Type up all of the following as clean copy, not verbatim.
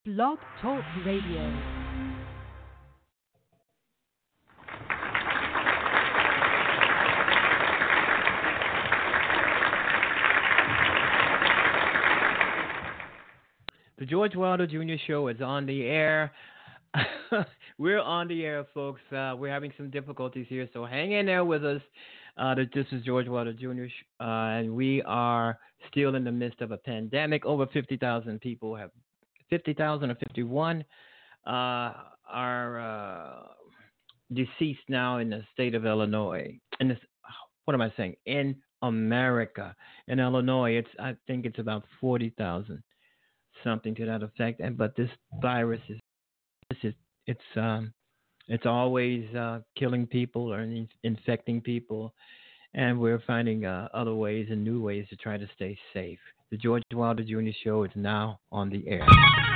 Blog Talk Radio. The George Wilder Jr. Show is on the air. We're on the air, folks. We're having some difficulties here, so hang in there with us. This is George Wilder Jr., and we are still in the midst of a pandemic. Over 50,000 people have, 50,000 or 51 are deceased now in the state of Illinois. In this, what am I saying? In America, in Illinois, I think it's about 40,000. Something to that effect, but this virus it's always killing people or infecting people, and we're finding other ways and new ways to try to stay safe. The George Wilder Jr. Show is now on the air.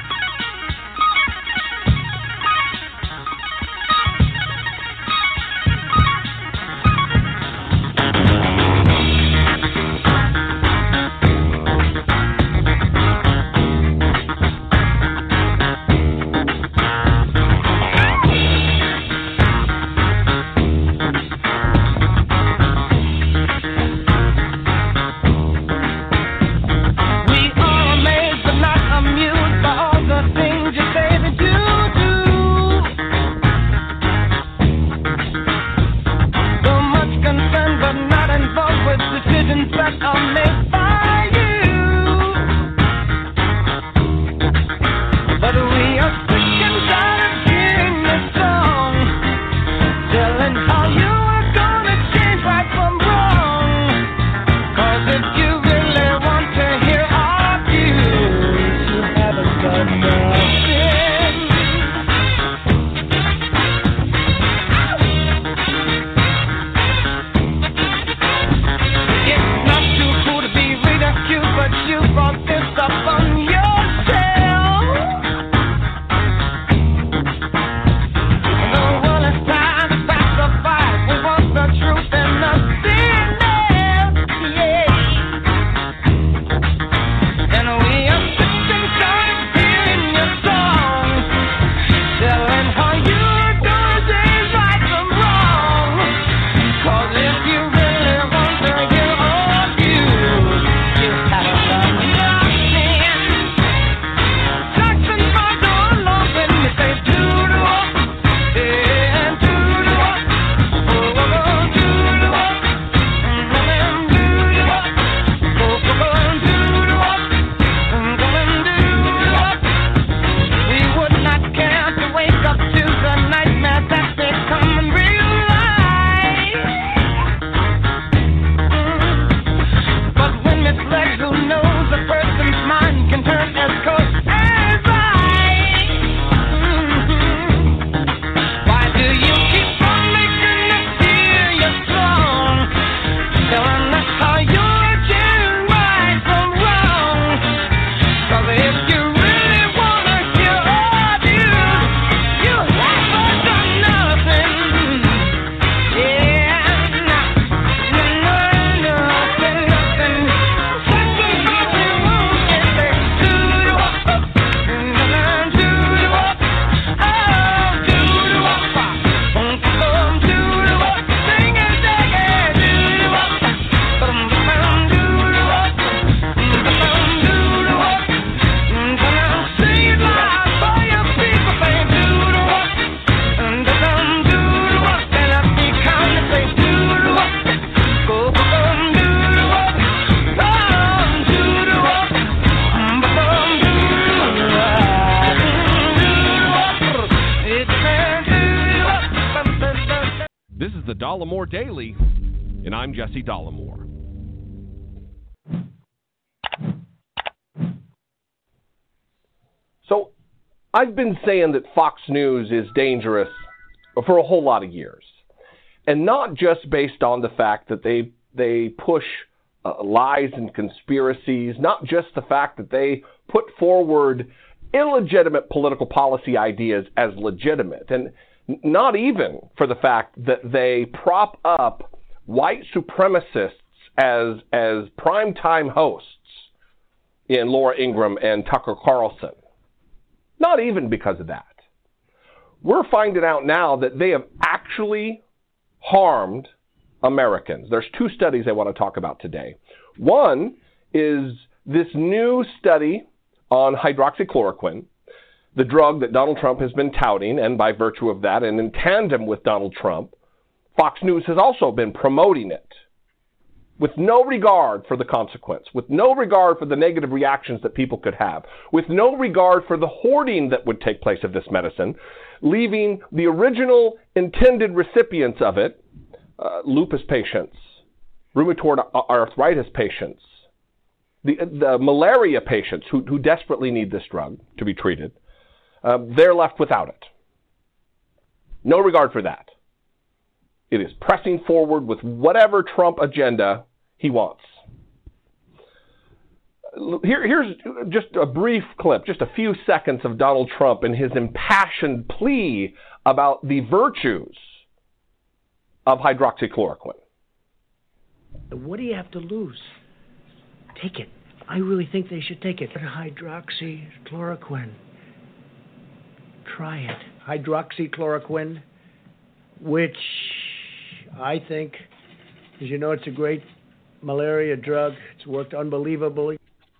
Dollemore Daily, and I'm Jesse Dollemore. So, I've been saying that Fox News is dangerous for a whole lot of years, and not just based on the fact that they push lies and conspiracies, not just the fact that they put forward illegitimate political policy ideas as legitimate, and not even for the fact that they prop up white supremacists as primetime hosts in Laura Ingraham and Tucker Carlson. Not even because of that. We're finding out now that they have actually harmed Americans. There's two studies I want to talk about today. One is this new study on hydroxychloroquine, the drug that Donald Trump has been touting, and by virtue of that, and in tandem with Donald Trump, Fox News has also been promoting it with no regard for the consequence, with no regard for the negative reactions that people could have, with no regard for the hoarding that would take place of this medicine, leaving the original intended recipients of it, lupus patients, rheumatoid arthritis patients, the malaria patients who desperately need this drug to be treated, they're left without it. No regard for that. It is pressing forward with whatever Trump agenda he wants. Here's just a brief clip, just a few seconds of Donald Trump and his impassioned plea about the virtues of hydroxychloroquine. What do you have to lose? Take it. I really think they should take it. Hydroxychloroquine. Try it. Hydroxychloroquine, which I think, as you know, it's a great malaria drug. It's worked unbelievably.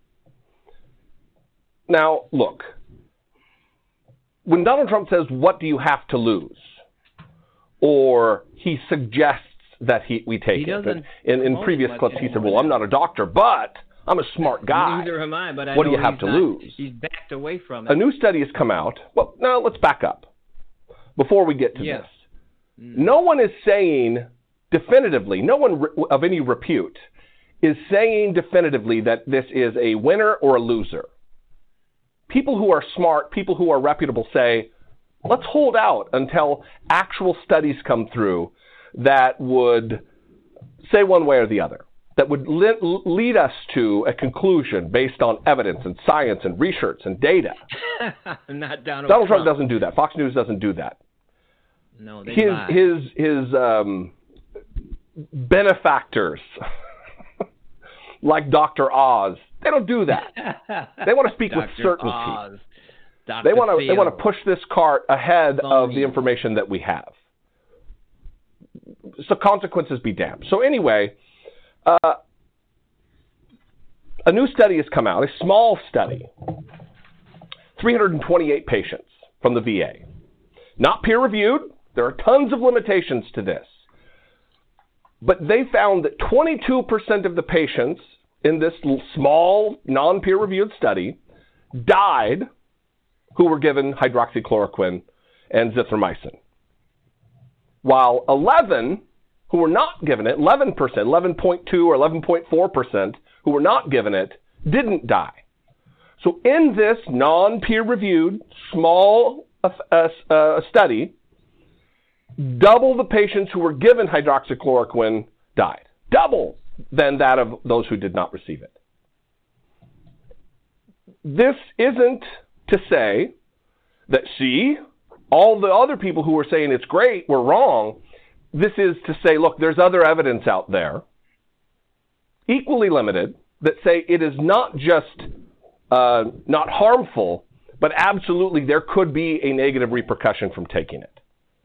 Now, look, when Donald Trump says, what do you have to lose? Or he suggests that we take it. In previous clips, he said, well, I'm not a doctor, but I'm a smart guy. Neither am I, but I what do know you have to lose? He's backed away from it. A new study has come out. Well, now let's back up before we get to this. No one is saying definitively, no one of any repute is saying definitively that this is a winner or a loser. People who are smart, people who are reputable say, let's hold out until actual studies come through that would say one way or the other, that would lead us to a conclusion based on evidence and science and research and data. Not Donald Trump doesn't do that. Fox News doesn't do that. No, they lie. His benefactors, like Dr. Oz, they don't do that. They want to speak with certainty. Oz. They want to push this cart ahead of the information that we have. So consequences be damned. So anyway, a new study has come out, a small study, 328 patients from the VA. Not peer-reviewed. There are tons of limitations to this. But they found that 22% of the patients in this small, non-peer-reviewed study died who were given hydroxychloroquine and zithromycin, while 11 who were not given it, 11%, 11.2 or 11.4% who were not given it, didn't die. So in this non-peer-reviewed, small study, double the patients who were given hydroxychloroquine died. Double than that of those who did not receive it. This isn't to say that, see, all the other people who were saying it's great were wrong. This is to say, look, there's other evidence out there, equally limited, that say it is not just not harmful, but absolutely there could be a negative repercussion from taking it.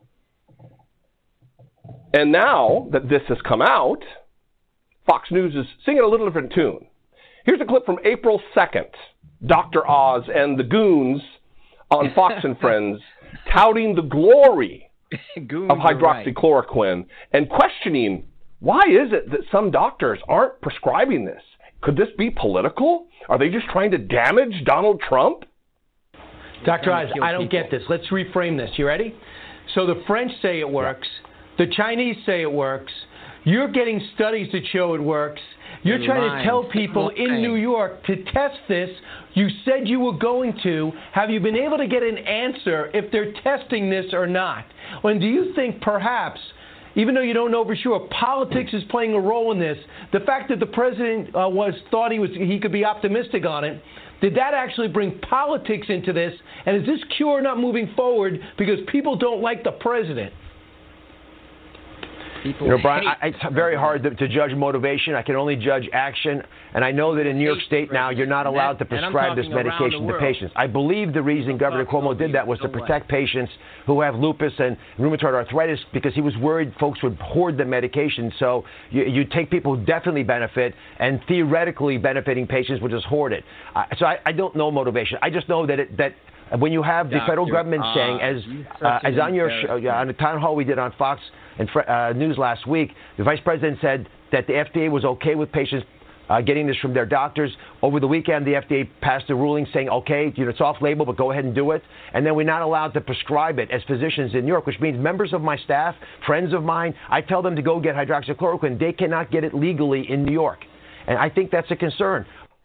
And now that this has come out, Fox News is singing a little different tune. Here's a clip from April 2nd. Dr. Oz and the goons on Fox and Friends touting the glory of hydroxychloroquine and questioning, why is it that some doctors aren't prescribing this? Could this be political? Are they just trying to damage Donald Trump? Dr. Oz, I don't get this. Let's reframe this. You ready? So the French say it works. The Chinese say it works. You're getting studies that show it works. You're trying to tell people in New York to test this. You said you were going to. Have you been able to get an answer if they're testing this or not? And do you think perhaps, even though you don't know for sure, politics is playing a role in this? The fact that the president thought he could be optimistic on it, did that actually bring politics into this? And is this cure not moving forward because people don't like the president? People you know, Brian, it's very hard to judge motivation. I can only judge action. And I know that in New York State now, you're not allowed to prescribe this medication to patients. I believe the reason Governor Cuomo did that was to protect patients who have lupus and rheumatoid arthritis, because he was worried folks would hoard the medication. So you take people who definitely benefit, and theoretically benefiting patients would just hoard it. So I don't know motivation. I just know that when you have the federal government saying, as on your show, on the town hall we did on Fox and News last week, the vice president said that the FDA was okay with patients getting this from their doctors. Over the weekend, the FDA passed a ruling saying, okay, it's off-label, but go ahead and do it. And then we're not allowed to prescribe it as physicians in New York, which means members of my staff, friends of mine, I tell them to go get hydroxychloroquine. They cannot get it legally in New York. And I think that's a concern.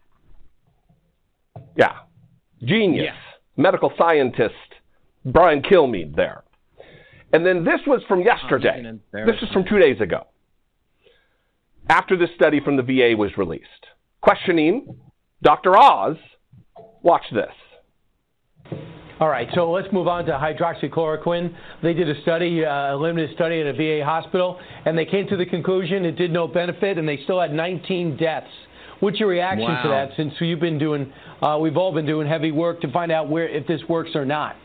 Yeah. Genius. Yeah. Medical scientist Brian Kilmeade there. And then this was from yesterday. This is from 2 days ago, after this study from the VA was released. Questioning Dr. Oz. Watch this. All right, so let's move on to hydroxychloroquine. They did a study, a limited study at a VA hospital, and they came to the conclusion it did no benefit, and they still had 19 deaths. What's your reaction to that, since you've been doing, we've all been doing heavy work to find out if this works or not?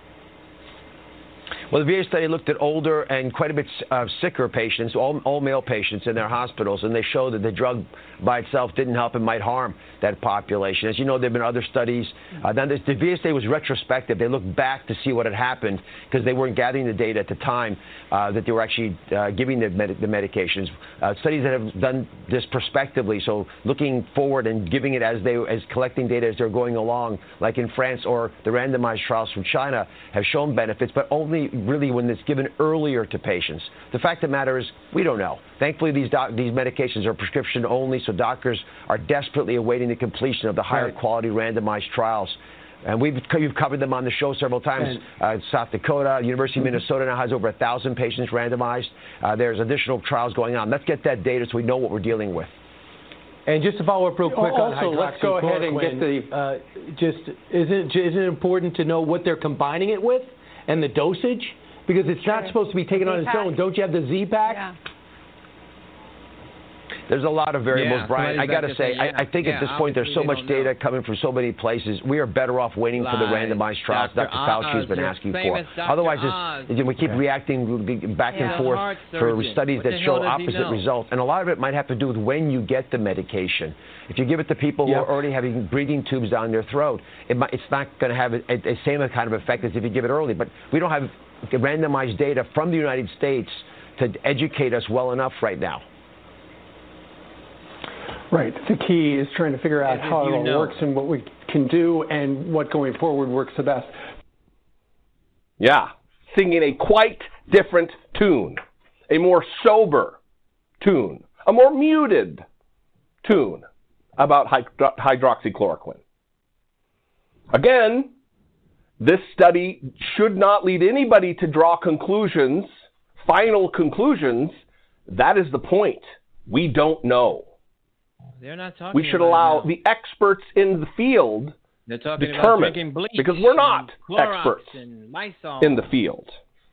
Well, the VA study looked at older and quite a bit sicker patients, all male patients in their hospitals, and they showed that the drug by itself didn't help and might harm that population. As you know, there have been other studies. Then the VA study was retrospective. They looked back to see what had happened because they weren't gathering the data at the time that they were actually giving the medications. Studies that have done this prospectively, so looking forward and giving it as collecting data as they're going along, like in France, or the randomized trials from China, have shown benefits, but only really when it's given earlier to patients. The fact of the matter is, we don't know. Thankfully, these medications are prescription only, so doctors are desperately awaiting the completion of the higher quality randomized trials. And we've covered them on the show several times. South Dakota, University of Minnesota now has over 1,000 patients randomized. There's additional trials going on. Let's get that data so we know what we're dealing with. And just to follow up real quick on hydroxychloroquine, let's go ahead and get the. Isn't it important to know what they're combining it with and the dosage? Because it's not supposed to be taken on its own. Don't you have the Z-Pack? Yeah. There's a lot of variables, Brian. I got to say, I think at this point there's so much data coming from so many places. We are better off waiting for the randomized trials Dr. Fauci has been asking for. Otherwise, we keep reacting back and forth for studies that show opposite results. And a lot of it might have to do with when you get the medication. If you give it to people who are already having breathing tubes down their throat, it's not going to have the same kind of effect as if you give it early. But we don't have randomized data from the United States to educate us well enough right now. Right. The key is trying to figure out how it all works and what we can do and what going forward works the best. Yeah. Singing a quite different tune, a more sober tune, a more muted tune about hydroxychloroquine. Again, this study should not lead anybody to draw conclusions, final conclusions. That is the point. We don't know. They're not talking. We should allow the experts in the field determine, because we're not experts in the field.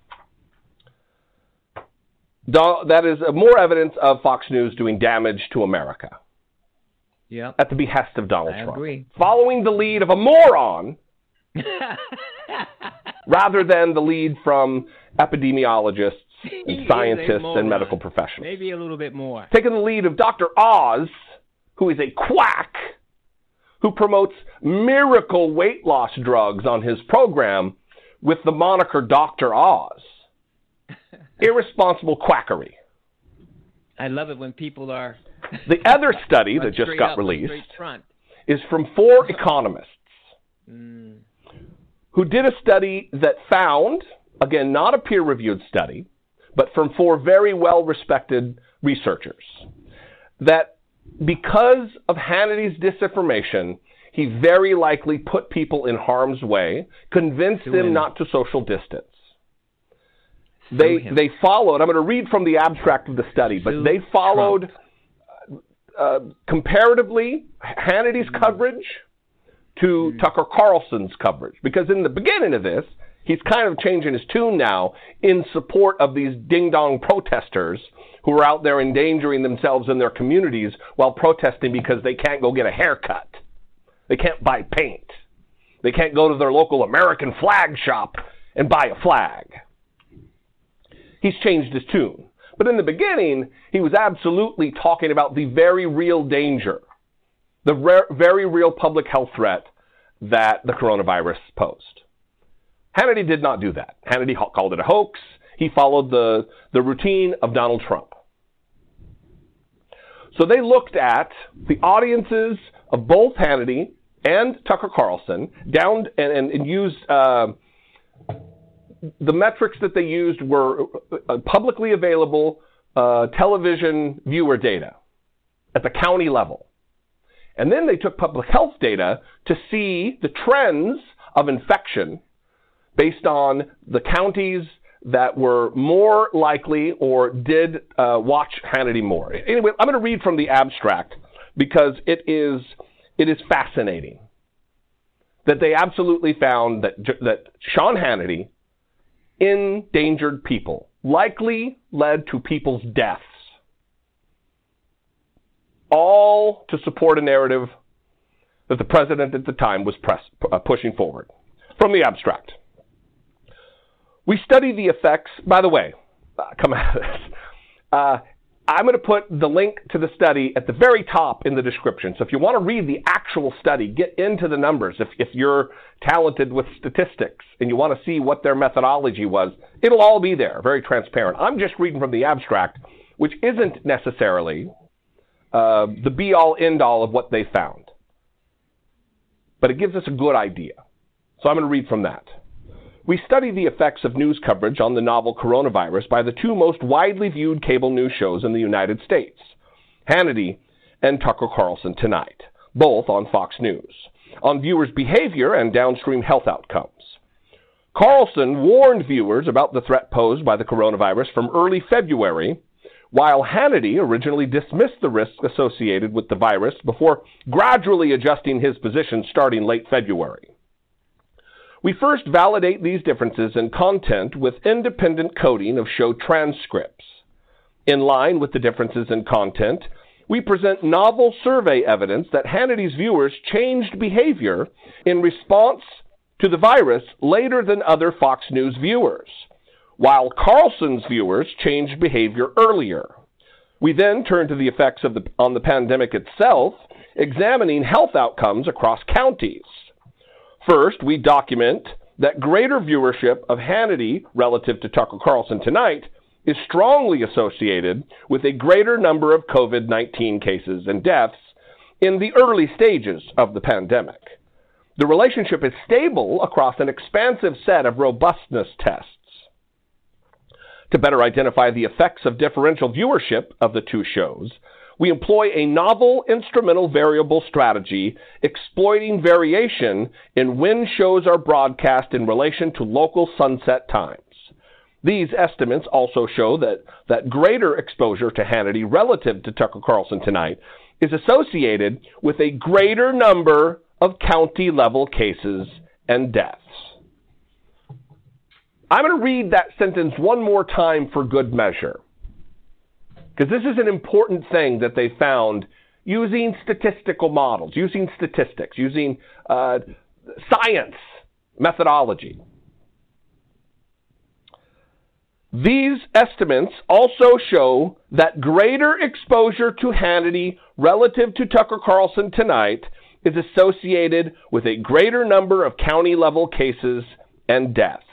That is more evidence of Fox News doing damage to America. Yeah. At the behest of Donald Trump. Agree. Following the lead of a moron rather than the lead from epidemiologists and scientists and medical professionals. Maybe a little bit more. Taking the lead of Dr. Oz, who is a quack, who promotes miracle weight loss drugs on his program with the moniker Dr. Oz. Irresponsible quackery. I love it when people are... The other study that just got released is from 4 economists who did a study that found, again, not a peer-reviewed study, but from 4 very well-respected researchers, that because of Hannity's disinformation, he very likely put people in harm's way, convinced them not to social distance. They followed, I'm going to read from the abstract of the study, but they followed comparatively Hannity's coverage to Tucker Carlson's coverage. Because in the beginning of this, He's kind of changing his tune now in support of these ding-dong protesters who are out there endangering themselves and their communities while protesting because they can't go get a haircut. They can't buy paint. They can't go to their local American flag shop and buy a flag. He's changed his tune. But in the beginning, he was absolutely talking about the very real danger, the very real public health threat that the coronavirus posed. Hannity did not do that. Hannity called it a hoax. He followed the routine of Donald Trump. So they looked at the audiences of both Hannity and Tucker Carlson down and used the metrics that they used were publicly available television viewer data at the county level. And then they took public health data to see the trends of infection based on the counties that were more likely or did watch Hannity more. Anyway, I'm going to read from the abstract because it is fascinating that they absolutely found that Sean Hannity endangered people, likely led to people's deaths, all to support a narrative that the president at the time was pushing forward. From the abstract. We study the effects, by the way, come out of this. I'm going to put the link to the study at the very top in the description. So if you want to read the actual study, get into the numbers. If you're talented with statistics and you want to see what their methodology was, it'll all be there, very transparent. I'm just reading from the abstract, which isn't necessarily the be-all, end-all of what they found. But it gives us a good idea. So I'm going to read from that. We study the effects of news coverage on the novel coronavirus by the two most widely viewed cable news shows in the United States, Hannity and Tucker Carlson Tonight, both on Fox News, on viewers' behavior and downstream health outcomes. Carlson warned viewers about the threat posed by the coronavirus from early February, while Hannity originally dismissed the risks associated with the virus before gradually adjusting his position starting late February. We first validate these differences in content with independent coding of show transcripts. In line with the differences in content, we present novel survey evidence that Hannity's viewers changed behavior in response to the virus later than other Fox News viewers, while Carlson's viewers changed behavior earlier. We then turn to the effects on the pandemic itself, examining health outcomes across counties. First, we document that greater viewership of Hannity relative to Tucker Carlson Tonight is strongly associated with a greater number of COVID-19 cases and deaths in the early stages of the pandemic. The relationship is stable across an expansive set of robustness tests. To better identify the effects of differential viewership of the two shows, we employ a novel instrumental variable strategy exploiting variation in when shows are broadcast in relation to local sunset times. These estimates also show that greater exposure to Hannity relative to Tucker Carlson Tonight is associated with a greater number of county-level cases and deaths. I'm going to read that sentence one more time for good measure, because this is an important thing that they found using statistical models, using statistics, using science methodology. These estimates also show that greater exposure to Hannity relative to Tucker Carlson Tonight is associated with a greater number of county-level cases and deaths.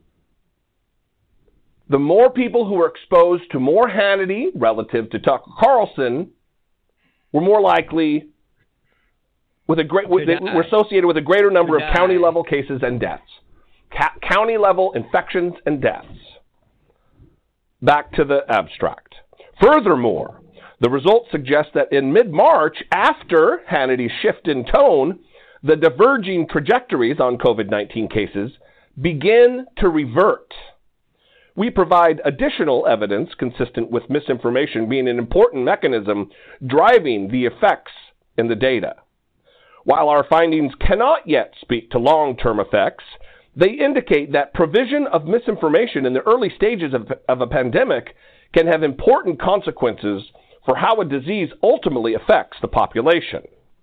The more people who were exposed to more Hannity relative to Tucker Carlson were more likely were associated with a greater number of county-level cases and deaths. County-level infections and deaths. Back to the abstract. Furthermore, the results suggest that in mid-March, after Hannity's shift in tone, the diverging trajectories on COVID-19 cases begin to revert. We provide additional evidence consistent with misinformation being an important mechanism driving the effects in the data. While our findings cannot yet speak to long-term effects, They indicate that provision of misinformation in the early stages of a pandemic can have important consequences for how a disease ultimately affects the population.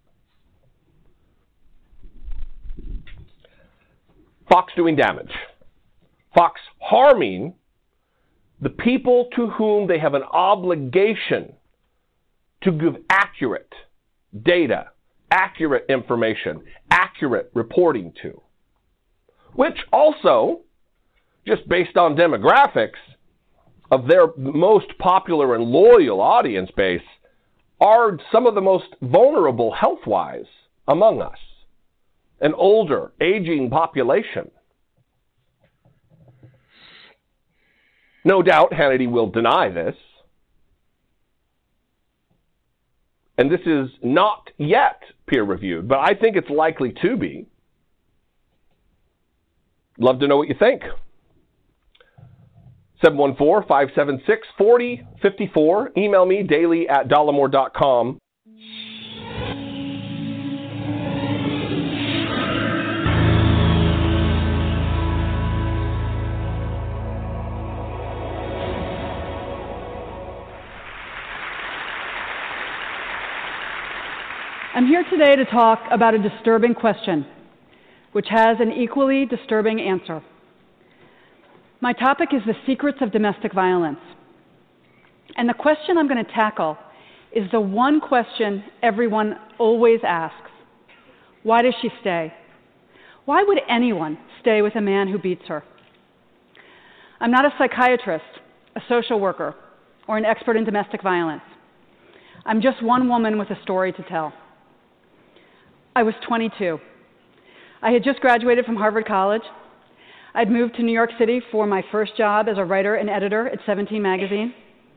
Fox doing damage. Fox harming the people to whom they have an obligation to give accurate data, accurate information, accurate reporting to. Which also, just based on demographics of their most popular and loyal audience base, are some of the most vulnerable health-wise among us. An older, aging population. No doubt Hannity will deny this. And this is not yet peer-reviewed, but I think it's likely to be. Love to know what you think. 714-576-4054. Email me daily@dollemore.com. I'm here today to talk about a disturbing question, which has an equally disturbing answer. My topic is the secrets of domestic violence. And the question I'm going to tackle is the one question everyone always asks. Why does she stay? Why would anyone stay with a man who beats her? I'm not a psychiatrist, a social worker, or an expert in domestic violence. I'm just one woman with a story to tell. I was 22. I had just graduated from Harvard College. I'd moved to New York City for my first job as a writer and editor at 17 magazine.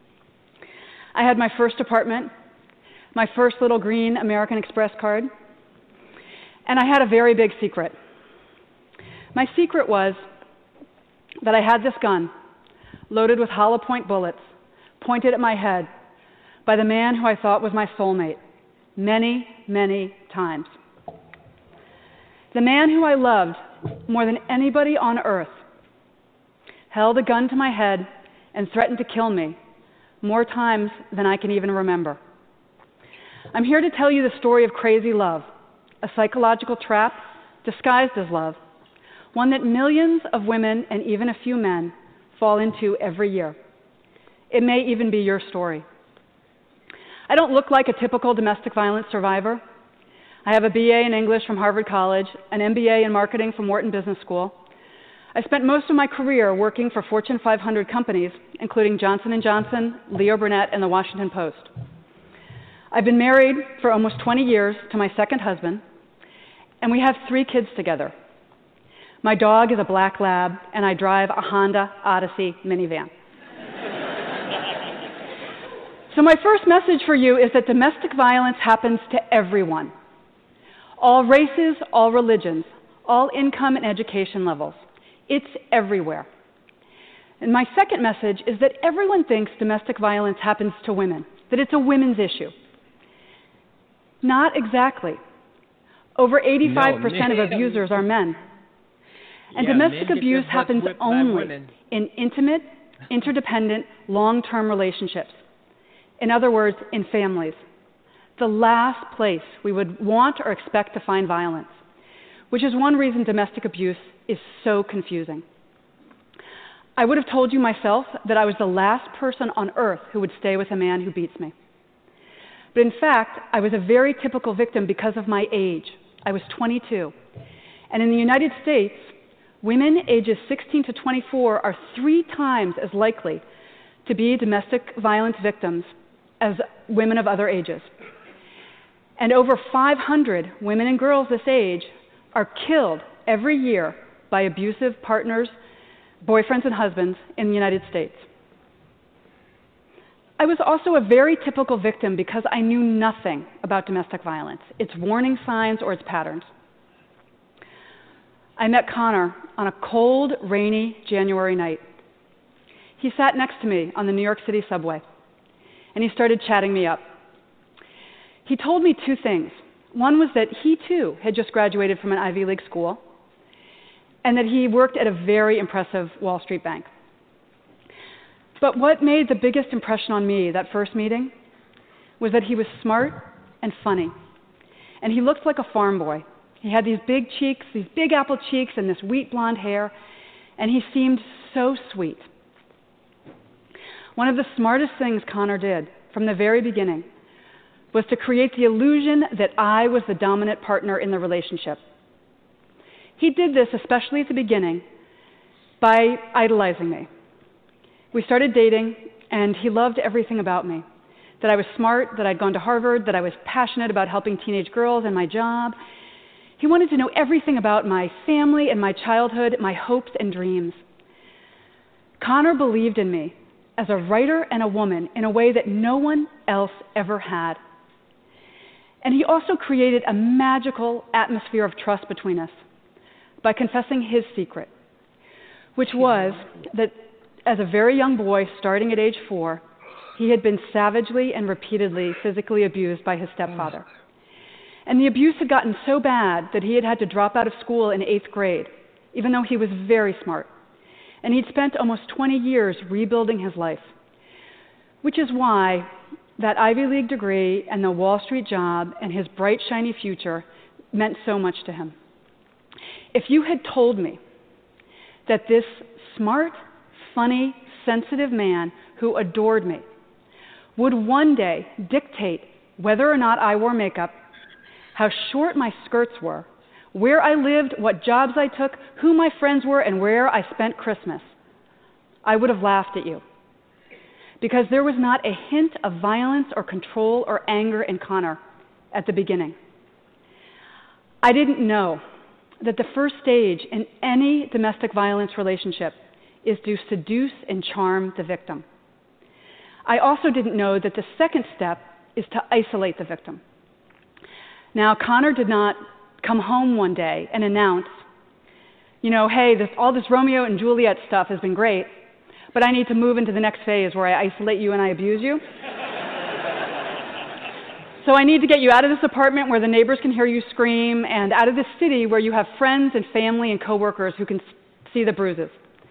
I had my first apartment, my first little green American Express card, and I had a very big secret. My secret was that I had this gun loaded with hollow point bullets pointed at my head by the man who I thought was my soulmate many, many times. The man who I loved more than anybody on earth held a gun to my head and threatened to kill me more times than I can even remember. I'm here to tell you the story of crazy love, a psychological trap disguised as love, one that millions of women and even a few men fall into every year. It may even be your story. I don't look like a typical domestic violence survivor. I have a BA in English from Harvard College, an MBA in marketing from Wharton Business School. I spent most of my career working for Fortune 500 companies, including Johnson & Johnson, Leo Burnett, and the Washington Post. I've been married for almost 20 years to my second husband, and we have 3 kids together. My dog is a black lab, and I drive a Honda Odyssey minivan. So my first message for you is that domestic violence happens to everyone. All races, all religions, all income and education levels. It's everywhere. And my second message is that everyone thinks domestic violence happens to women, that it's a women's issue. Not exactly. Over 85% of abusers are men. And domestic abuse happens only in intimate, interdependent, long-term relationships. In other words, in families. The last place we would want or expect to find violence, which is one reason domestic abuse is so confusing. I would have told you myself that I was the last person on earth who would stay with a man who beats me. But in fact, I was a very typical victim because of my age. I was 22. And in the United States, women ages 16 to 24 are 3 times as likely to be domestic violence victims as women of other ages. And over 500 women and girls this age are killed every year by abusive partners, boyfriends and husbands in the United States. I was also a very typical victim because I knew nothing about domestic violence, its warning signs or its patterns. I met Connor on a cold, rainy January night. He sat next to me on the New York City subway, and he started chatting me up. He told me 2 things. One was that he, too, had just graduated from an Ivy League school, and that he worked at a very impressive Wall Street bank. But what made the biggest impression on me that first meeting was that he was smart and funny, and he looked like a farm boy. He had these big cheeks, these big apple cheeks, and this wheat blonde hair, and he seemed so sweet. One of the smartest things Connor did from the very beginning was to create the illusion that I was the dominant partner in the relationship. He did this, especially at the beginning, by idolizing me. We started dating, and he loved everything about me. That I was smart, that I'd gone to Harvard, that I was passionate about helping teenage girls and my job. He wanted to know everything about my family and my childhood, my hopes and dreams. Connor believed in me as a writer and a woman in a way that no one else ever had. And he also created a magical atmosphere of trust between us by confessing his secret, which was that as a very young boy, starting at age 4, he had been savagely and repeatedly physically abused by his stepfather. And the abuse had gotten so bad that he had had to drop out of school in 8th grade, even though he was very smart. And he'd spent almost 20 years rebuilding his life, which is why that Ivy League degree and the Wall Street job and his bright, shiny future meant so much to him. If you had told me that this smart, funny, sensitive man who adored me would one day dictate whether or not I wore makeup, how short my skirts were, where I lived, what jobs I took, who my friends were, and where I spent Christmas, I would have laughed at you. Because there was not a hint of violence or control or anger in Connor at the beginning. I didn't know that the first stage in any domestic violence relationship is to seduce and charm the victim. I also didn't know that the second step is to isolate the victim. Now, Connor did not come home one day and announce, hey, all this Romeo and Juliet stuff has been great, but I need to move into the next phase where I isolate you and I abuse you. So I need to get you out of this apartment where the neighbors can hear you scream and out of this city where you have friends and family and coworkers who can see the bruises.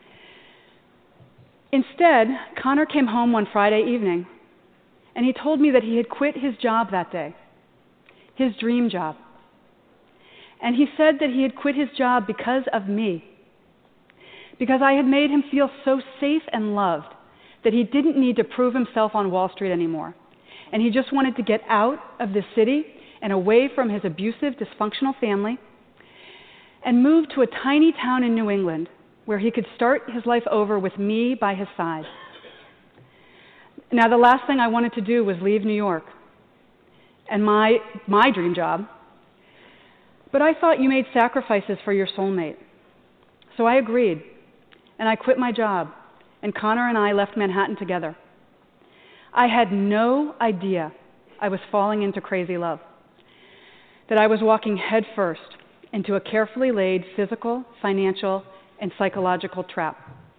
Instead, Connor came home one Friday evening and he told me that he had quit his job that day, his dream job. And he said that he had quit his job because of me, because I had made him feel so safe and loved that he didn't need to prove himself on Wall Street anymore. And he just wanted to get out of this city and away from his abusive, dysfunctional family and move to a tiny town in New England where he could start his life over with me by his side. Now, the last thing I wanted to do was leave New York and my dream job. But I thought you made sacrifices for your soulmate. So I agreed, and I quit my job, and Connor and I left Manhattan together. I had no idea I was falling into crazy love, that I was walking headfirst into a carefully laid physical, financial, and psychological trap.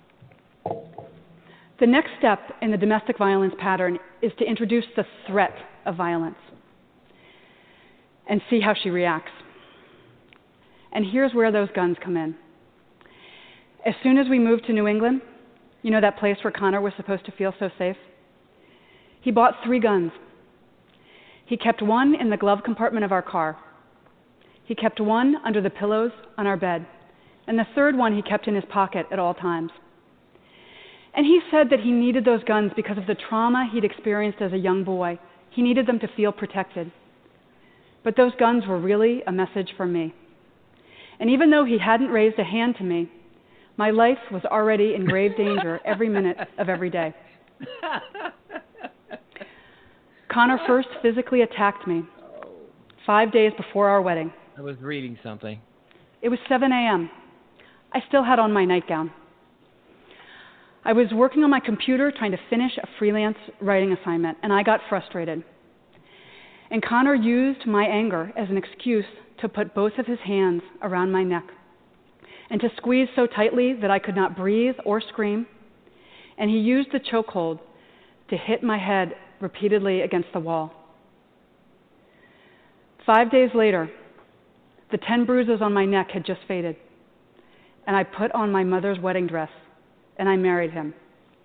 The next step in the domestic violence pattern is to introduce the threat of violence and see how she reacts. And here's where those guns come in. As soon as we moved to New England, that place where Connor was supposed to feel so safe, he bought 3 guns. He kept one in the glove compartment of our car. He kept one under the pillows on our bed. And the third one he kept in his pocket at all times. And he said that he needed those guns because of the trauma he'd experienced as a young boy. He needed them to feel protected. But those guns were really a message for me. And even though he hadn't raised a hand to me, my life was already in grave danger every minute of every day. Connor first physically attacked me 5 days before our wedding. I was reading something. It was 7 a.m. I still had on my nightgown. I was working on my computer trying to finish a freelance writing assignment, and I got frustrated. And Connor used my anger as an excuse to put both of his hands around my neck and to squeeze so tightly that I could not breathe or scream. And he used the chokehold to hit my head repeatedly against the wall. 5 days later, the 10 bruises on my neck had just faded, and I put on my mother's wedding dress, and I married him.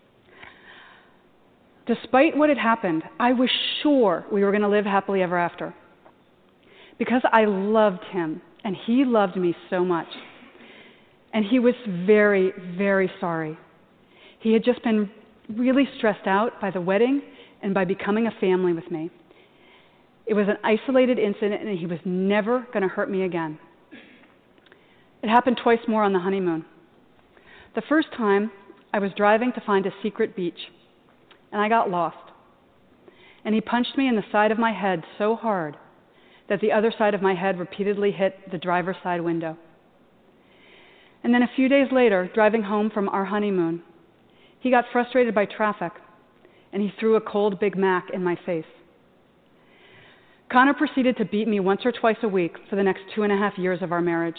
Despite what had happened, I was sure we were going to live happily ever after, because I loved him, and he loved me so much. And he was very, very sorry. He had just been really stressed out by the wedding and by becoming a family with me. It was an isolated incident, and he was never going to hurt me again. It happened twice more on the honeymoon. The first time, I was driving to find a secret beach, and I got lost. And he punched me in the side of my head so hard that the other side of my head repeatedly hit the driver's side window. And then a few days later, driving home from our honeymoon, he got frustrated by traffic, and he threw a cold Big Mac in my face. Connor proceeded to beat me once or twice a week for the next 2.5 years of our marriage.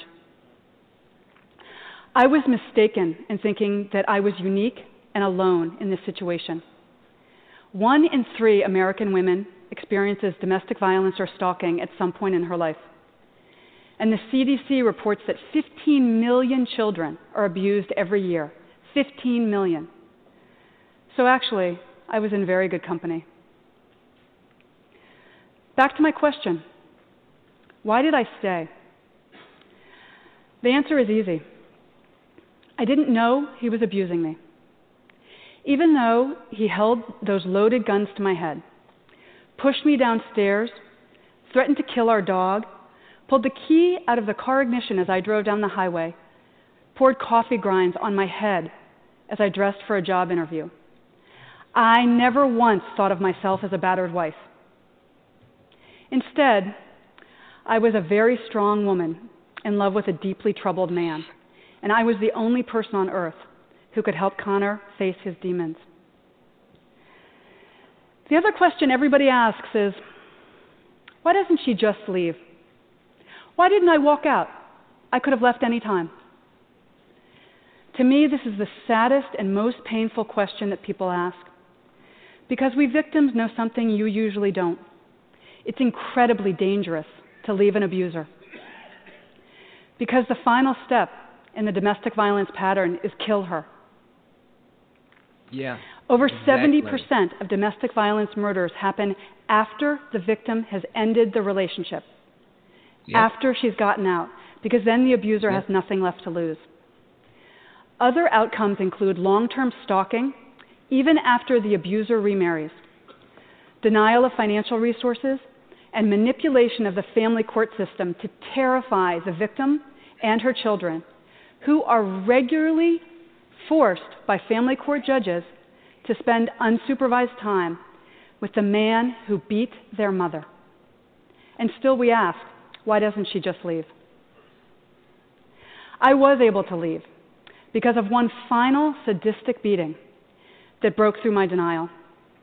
I was mistaken in thinking that I was unique and alone in this situation. 1 in 3 American women experiences domestic violence or stalking at some point in her life. And the CDC reports that 15 million children are abused every year. 15 million. So actually, I was in very good company. Back to my question. Why did I stay? The answer is easy. I didn't know he was abusing me. Even though he held those loaded guns to my head, pushed me downstairs, threatened to kill our dog, pulled the key out of the car ignition as I drove down the highway, poured coffee grinds on my head as I dressed for a job interview. I never once thought of myself as a battered wife. Instead, I was a very strong woman in love with a deeply troubled man, and I was the only person on earth who could help Connor face his demons. The other question everybody asks is, why doesn't she just leave? Why didn't I walk out? I could have left any time. To me, this is the saddest and most painful question that people ask, because we victims know something you usually don't. It's incredibly dangerous to leave an abuser, because the final step in the domestic violence pattern is kill her. Yeah. Over exactly. 70% of domestic violence murders happen after the victim has ended the relationship, after she's gotten out, because then the abuser has nothing left to lose. Other outcomes include long-term stalking, even after the abuser remarries, denial of financial resources, and manipulation of the family court system to terrify the victim and her children, who are regularly forced by family court judges to spend unsupervised time with the man who beat their mother. And still we ask, why doesn't she just leave? I was able to leave because of one final sadistic beating that broke through my denial.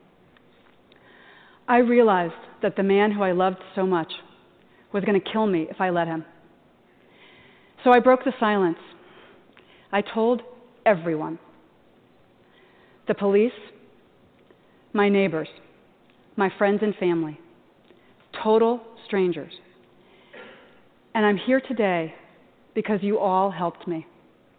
I realized that the man who I loved so much was going to kill me if I let him. So I broke the silence. I told everyone. The police, my neighbors, my friends and family, total strangers. And I'm here today because you all helped me.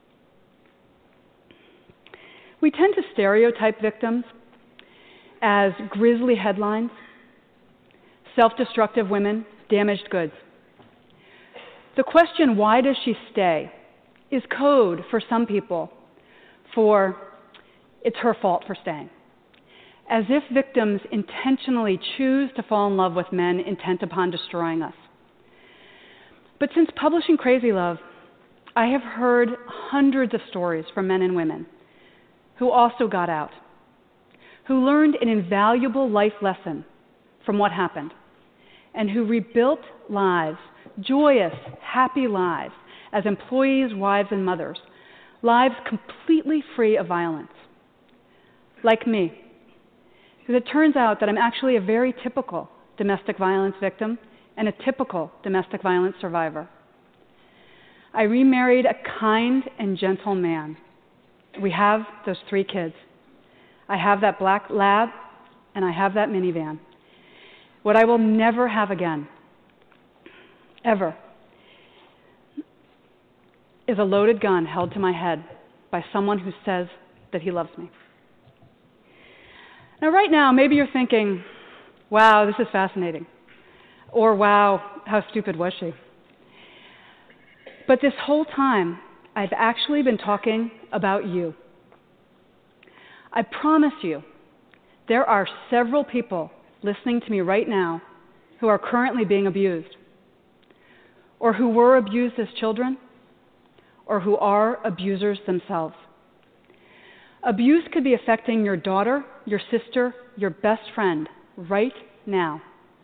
We tend to stereotype victims as grisly headlines, self-destructive women, damaged goods. The question, why does she stay, is code for some people for it's her fault for staying. As if victims intentionally choose to fall in love with men intent upon destroying us. But since publishing Crazy Love, I have heard hundreds of stories from men and women who also got out, who learned an invaluable life lesson from what happened, and who rebuilt lives, joyous, happy lives, as employees, wives, and mothers, lives completely free of violence. Like me, because it turns out that I'm actually a very typical domestic violence victim and a typical domestic violence survivor. I remarried a kind and gentle man. We have those 3 kids. I have that black lab, and I have that minivan. What I will never have again, ever, is a loaded gun held to my head by someone who says that he loves me. Now, right now, maybe you're thinking, wow, this is fascinating. Or, wow, how stupid was she? But this whole time, I've actually been talking about you. I promise you, there are several people listening to me right now who are currently being abused, or who were abused as children, or who are abusers themselves. Abuse could be affecting your daughter, your sister, your best friend right now.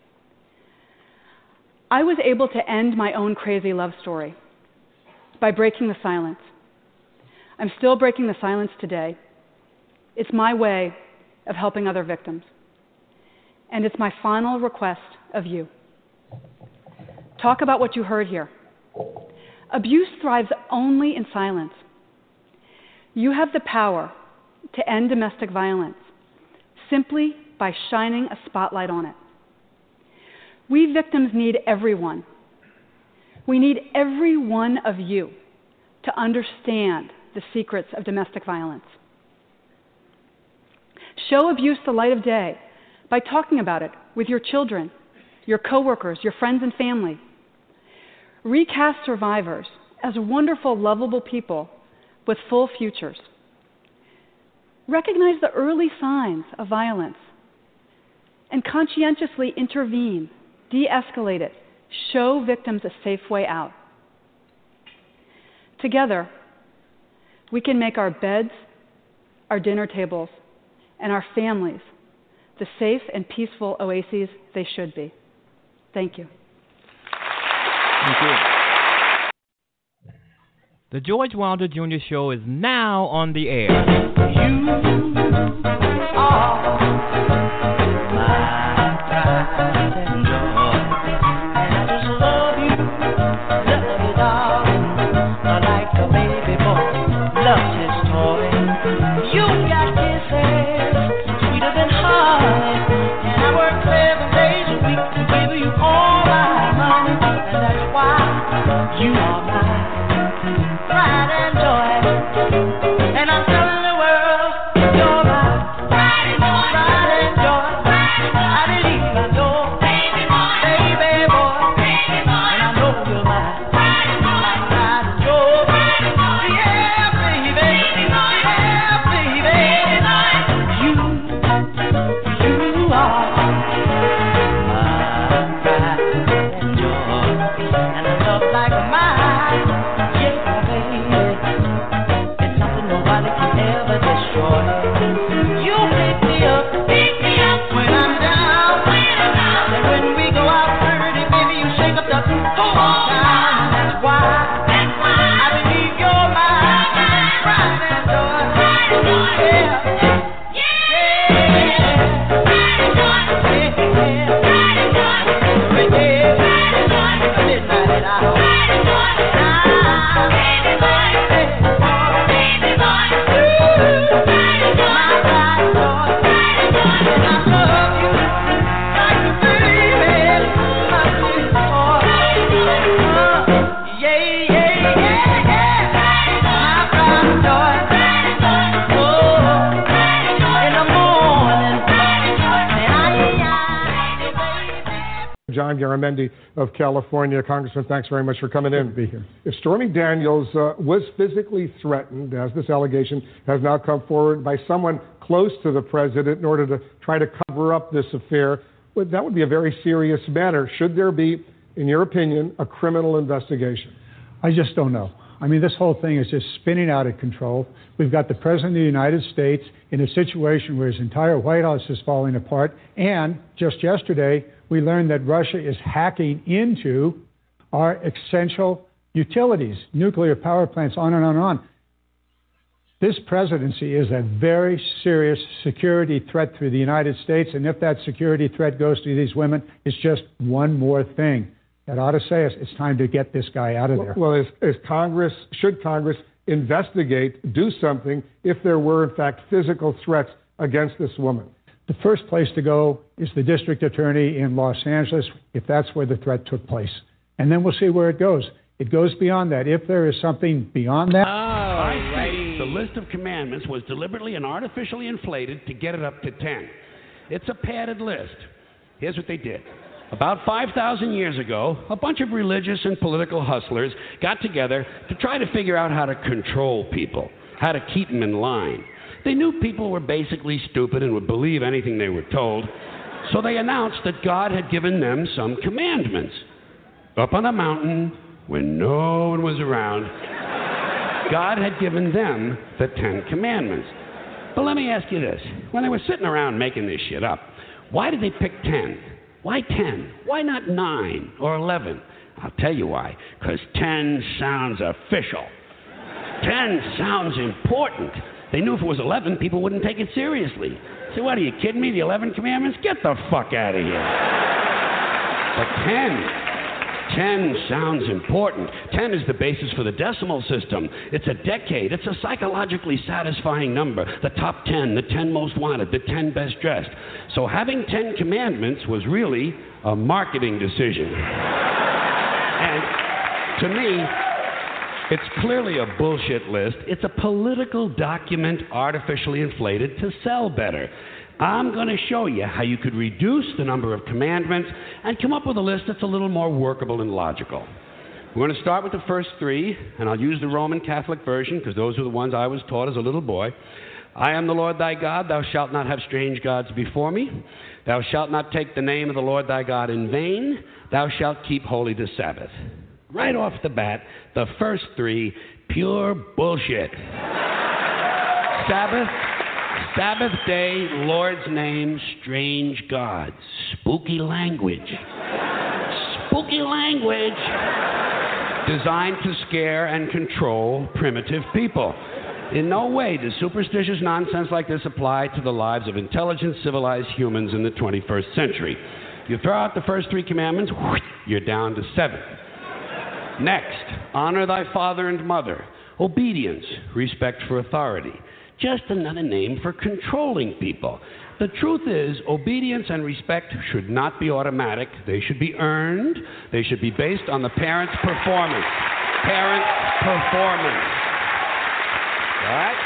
I was able to end my own crazy love story by breaking the silence. I'm still breaking the silence today. It's my way of helping other victims. And it's my final request of you. Talk about what you heard here. Abuse thrives only in silence. You have the power to end domestic violence simply by shining a spotlight on it. We victims need everyone. We need every one of you to understand the secrets of domestic violence. Show abuse the light of day by talking about it with your children, your coworkers, your friends and family. Recast survivors as wonderful, lovable people with full futures. Recognize the early signs of violence and conscientiously intervene, de-escalate it, show victims a safe way out. Together, we can make our beds, our dinner tables, and our families the safe and peaceful oases they should be. Thank you. Thank you. The George Wilder Jr. Show is now on the air. You are my pride and joy, and I just love you, darling, like a baby boy loves his toy. You got kisses sweeter than honey, and I work 7 days a week to give you all my money, and that's why you are my pride and joy, and I'm telling the world you're my pride and joy. I believe I know, baby boy, and I know you're my pride and joy. Yeah, baby, you are my pride and joy, and a love like mine, yeah, baby, it's something nobody can ever destroy. You pick me up when I'm down, and when we go out dirty, baby, you shake up the whole town. That's why I believe you're my pride and joy. Yeah. John Garamendi of California. Congressman, thanks very much for coming in. Good to be here. If Stormy Daniels was physically threatened, as this allegation has now come forward, by someone close to the president in order to try to cover up this affair, well, that would be a very serious matter. Should there be, in your opinion, a criminal investigation? I just don't know. I mean, this whole thing is just spinning out of control. We've got the President of the United States in a situation where his entire White House is falling apart. And just yesterday, we learned that Russia is hacking into our essential utilities, nuclear power plants, on and on and on. This presidency is a very serious security threat to the United States. And if that security threat goes to these women, it's just one more thing that ought to say it's time to get this guy out of there. Well, should Congress investigate, do something, if there were, in fact, physical threats against this woman? The first place to go is the district attorney in Los Angeles, if that's where the threat took place. And then we'll see where it goes. It goes beyond that. If there is something beyond that. I think the list of commandments was deliberately and artificially inflated to get it up to 10. It's a padded list. Here's what they did. About 5,000 years ago, a bunch of religious and political hustlers got together to try to figure out how to control people, how to keep them in line. They knew people were basically stupid and would believe anything they were told, so they announced that God had given them some commandments. Up on a mountain, when no one was around, God had given them the 10 Commandments. But let me ask you this. When they were sitting around making this shit up, why did they pick 10? Why 10? Why not 9 or 11? I'll tell you why. Because 10 sounds official. 10 sounds important. They knew if it was 11, people wouldn't take it seriously. So what, are you kidding me? The 11 Commandments? Get the fuck out of here. But 10 sounds important. 10 is the basis for the decimal system. It's a decade. It's a psychologically satisfying number. The top 10, the 10 most wanted, the 10 best dressed. So having 10 commandments was really a marketing decision. And to me, it's clearly a bullshit list. It's a political document artificially inflated to sell better. I'm going to show you how you could reduce the number of commandments and come up with a list that's a little more workable and logical. We're going to start with the first 3, and I'll use the Roman Catholic version because those are the ones I was taught as a little boy. I am the Lord thy God. Thou shalt not have strange gods before me. Thou shalt not take the name of the Lord thy God in vain. Thou shalt keep holy the Sabbath. Right off the bat, the first 3, pure bullshit. Sabbath day, Lord's name, strange gods. Spooky language. Spooky language. Designed to scare and control primitive people. In no way does superstitious nonsense like this apply to the lives of intelligent, civilized humans in the 21st century. You throw out the first 3 commandments, you're down to 7. Next, honor thy father and mother. Obedience, respect for authority. Just another name for controlling people. The truth is, obedience and respect should not be automatic. They should be earned. They should be based on the parent's performance. Parent performance. All right?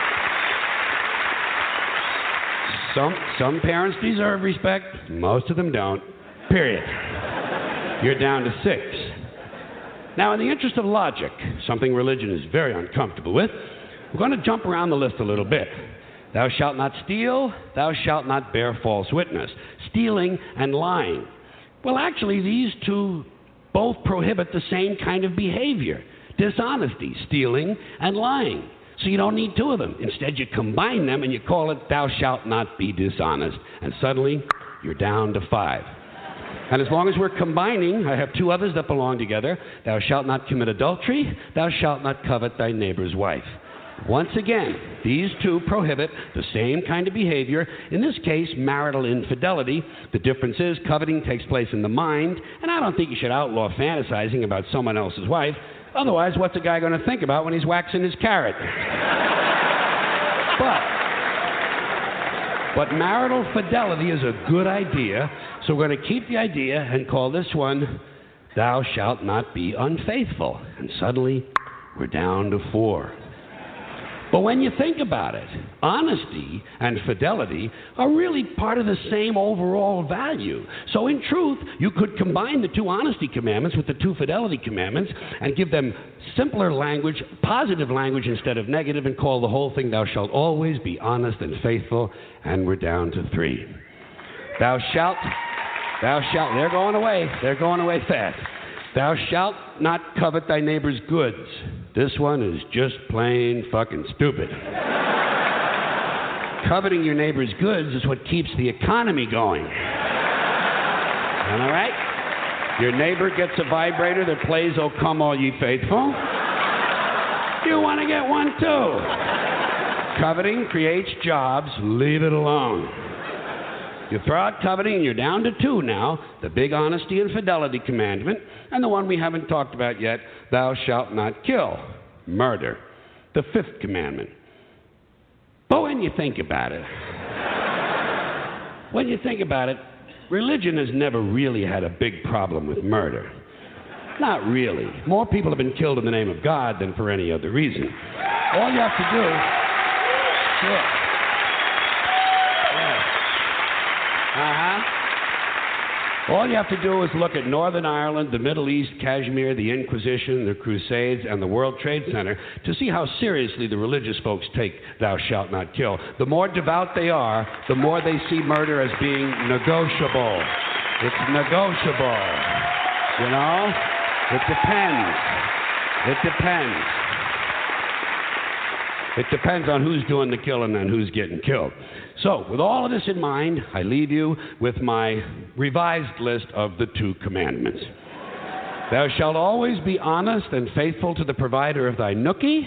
Some parents deserve respect. Most of them don't. Period. You're down to 6. Now, in the interest of logic, something religion is very uncomfortable with, we're going to jump around the list a little bit. Thou shalt not steal. Thou shalt not bear false witness. Stealing and lying. Well, actually, these 2 both prohibit the same kind of behavior. Dishonesty, stealing, and lying. So you don't need 2 of them. Instead, you combine them and you call it thou shalt not be dishonest. And suddenly, you're down to 5. And as long as we're combining, I have 2 others that belong together. Thou shalt not commit adultery. Thou shalt not covet thy neighbor's wife. Once again, these 2 prohibit the same kind of behavior, in this case, marital infidelity. The difference is coveting takes place in the mind, and I don't think you should outlaw fantasizing about someone else's wife. Otherwise, what's a guy going to think about when he's waxing his carrot? But marital fidelity is a good idea, so we're going to keep the idea and call this one, thou shalt not be unfaithful. And suddenly, we're down to 4. But when you think about it, honesty and fidelity are really part of the same overall value. So in truth, you could combine the 2 honesty commandments with the 2 fidelity commandments and give them simpler language, positive language instead of negative, and call the whole thing, thou shalt always be honest and faithful, and we're down to 3. Thou shalt, they're going away fast. Thou shalt not covet thy neighbor's goods. This one is just plain fucking stupid. Coveting your neighbor's goods is what keeps the economy going. All right? Your neighbor gets a vibrator that plays "O Come All Ye Faithful." You want to get one too. Coveting creates jobs. Leave it alone. You throw out coveting and you're down to 2 now, the big honesty and fidelity commandment, and the one we haven't talked about yet, thou shalt not kill, murder, the 5th commandment. But when you think about it, religion has never really had a big problem with murder. Not really. More people have been killed in the name of God than for any other reason. All you have to do... Sure. Yeah. All you have to do is look at Northern Ireland, the Middle East, Kashmir, the Inquisition, the Crusades, and the World Trade Center to see how seriously the religious folks take thou shalt not kill. The more devout they are, the more they see murder as being negotiable. It's negotiable. You know? It depends. It depends. It depends on who's doing the killing and who's getting killed. So, with all of this in mind, I leave you with my revised list of the 2 commandments. Thou shalt always be honest and faithful to the provider of thy nookie.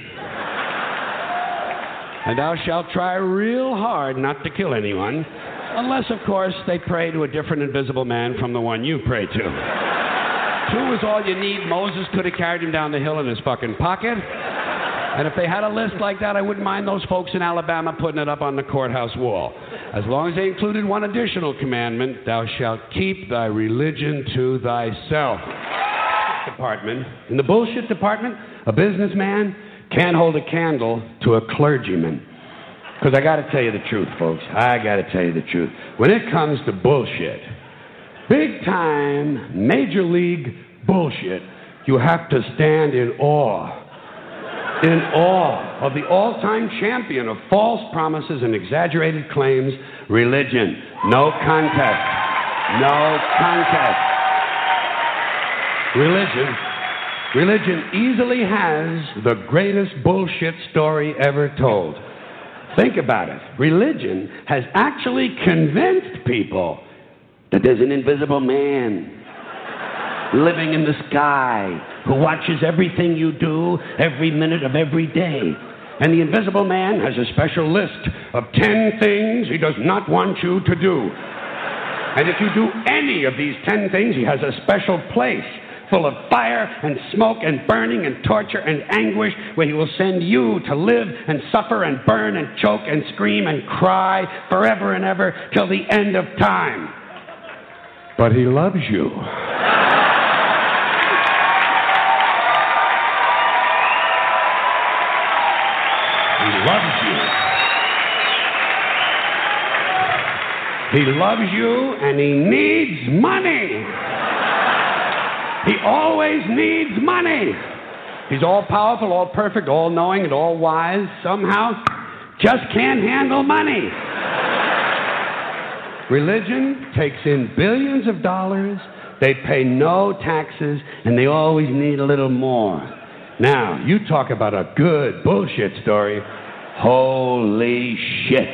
And thou shalt try real hard not to kill anyone, unless, of course, they pray to a different invisible man from the one you pray to. 2 is all you need. Moses could have carried him down the hill in his fucking pocket. And if they had a list like that, I wouldn't mind those folks in Alabama putting it up on the courthouse wall. As long as they included one additional commandment, thou shalt keep thy religion to thyself. In the bullshit department, a businessman can't hold a candle to a clergyman. Because I got to tell you the truth, folks. I got to tell you the truth. When it comes to bullshit, big time, major league bullshit, you have to stand in awe. In awe of the all-time champion of false promises and exaggerated claims, religion. No contest. No contest. Religion easily has the greatest bullshit story ever told. Think about it. Religion has actually convinced people that there's an invisible man living in the sky who watches everything you do every minute of every day. And the invisible man has a special list of 10 things he does not want you to do. And if you do any of these 10 things, he has a special place full of fire and smoke and burning and torture and anguish where he will send you to live and suffer and burn and choke and scream and cry forever and ever till the end of time. But he loves you. Loves you. He loves you and he needs money. He always needs money. He's all powerful, all perfect, all knowing, and all wise. Somehow, just can't handle money. Religion takes in billions of dollars. They pay no taxes, and they always need a little more. Now, you talk about a good bullshit story. Holy shit.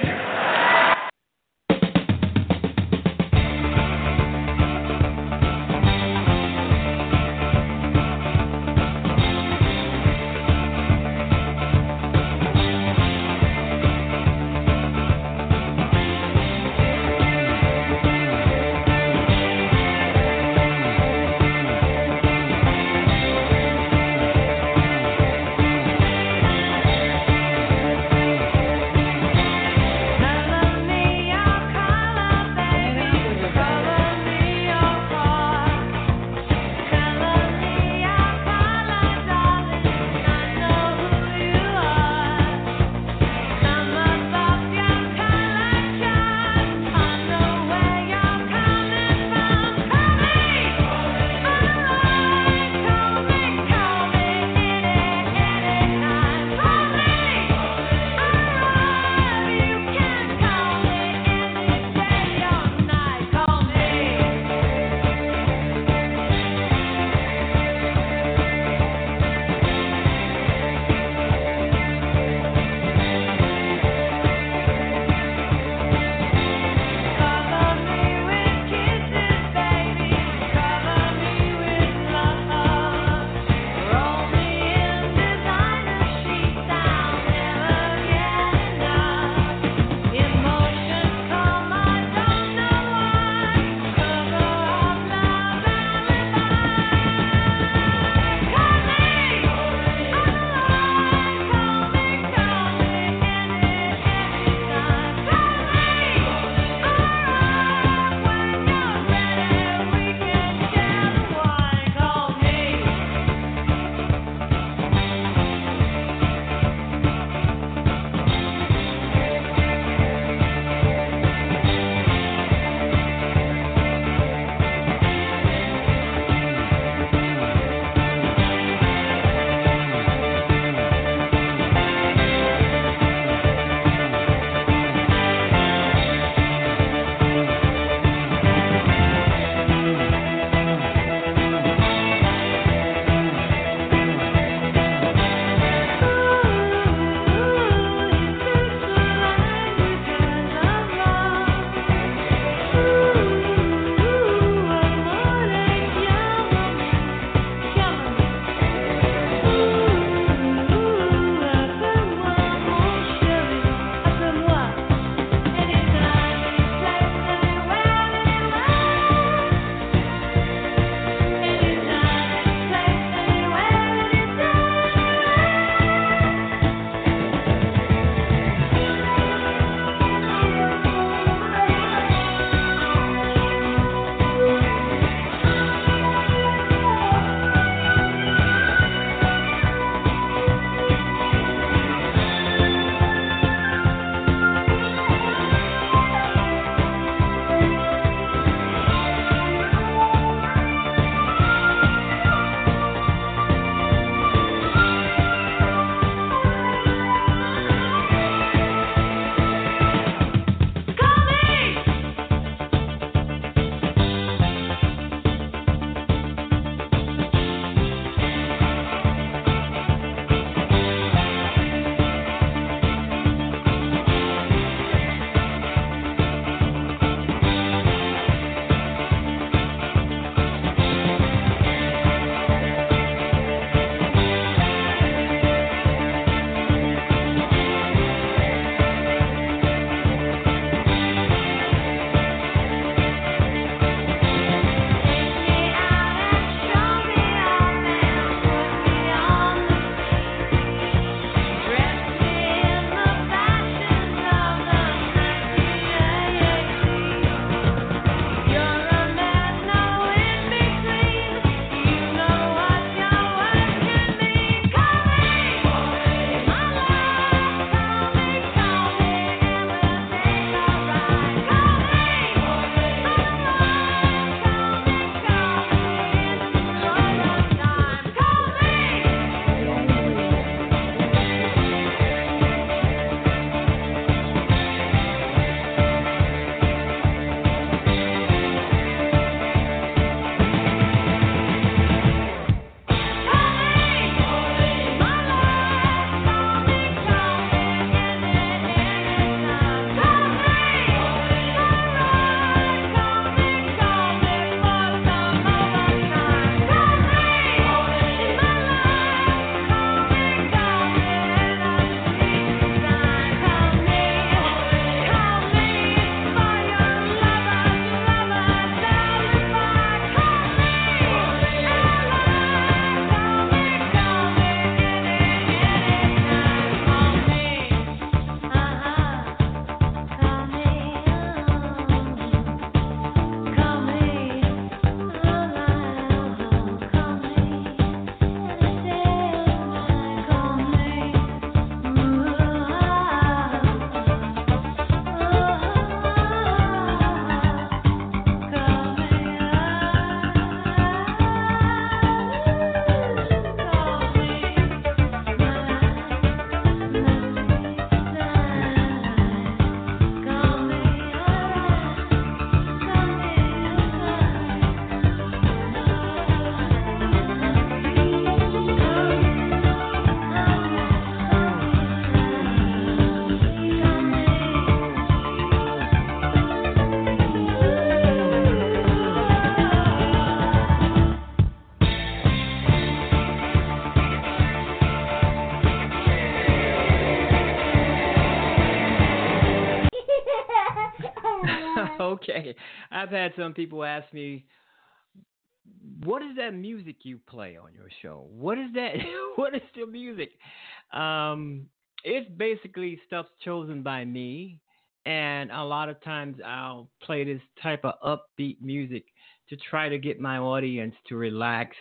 Okay. I've had some people ask me, what is that music you play on your show? What is that? What is the music? It's basically stuff chosen by me. And a lot of times I'll play this type of upbeat music to try to get my audience to relax,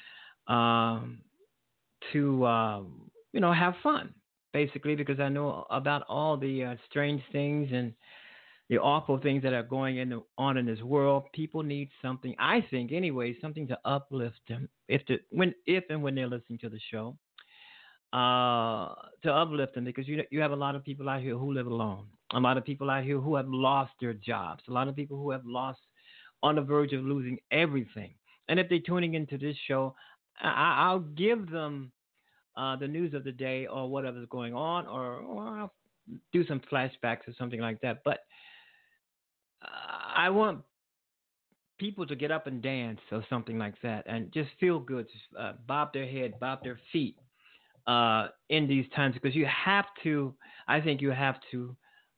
to have fun, basically, because I know about all the strange things and the awful things that are going on in this world. People need something, I think, anyway, something to uplift them if and when they're listening to the show, to uplift them, because you have a lot of people out here who live alone, a lot of people out here who have lost their jobs, a lot of people who have lost, on the verge of losing everything. And if they're tuning into this show, I'll give them the news of the day or whatever's going on, or I'll do some flashbacks or something like that. But I want people to get up and dance or something like that and just feel good, bob their head, bob their feet in these times, because I think you have to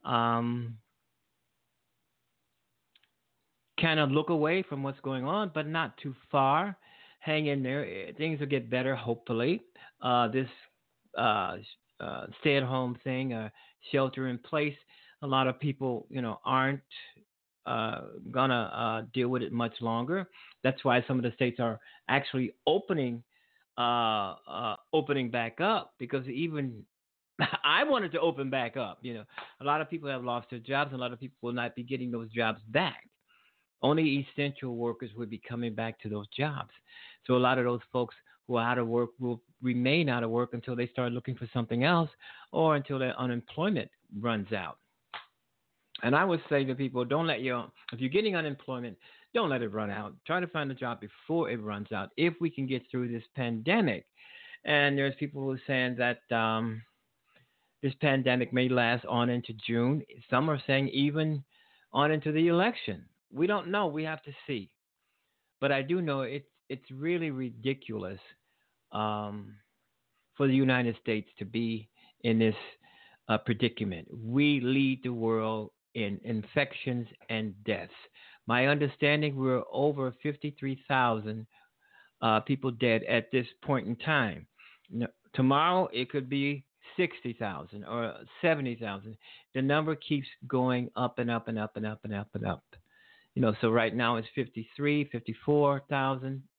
kind of look away from what's going on, but not too far. Hang in there. Things will get better, hopefully. This stay-at-home thing, shelter in place, a lot of people, aren't gonna deal with it much longer. That's why some of the states are actually opening back up, because even I wanted to open back up. A lot of people have lost their jobs. A lot of people will not be getting those jobs back. Only essential workers will be coming back to those jobs. So a lot of those folks who are out of work will remain out of work until they start looking for something else, or until their unemployment runs out. And I would say to people, if you're getting unemployment, don't let it run out. Try to find a job before it runs out, if we can get through this pandemic. And there's people who are saying that this pandemic may last on into June. Some are saying even on into the election. We don't know. We have to see. But I do know it's really ridiculous for the United States to be in this predicament. We lead the world in infections and deaths. My understanding, we're over 53,000 people dead at this point in time. Tomorrow, it could be 60,000 or 70,000. The number keeps going up and up and up and up and up and up. So right now it's 54,000.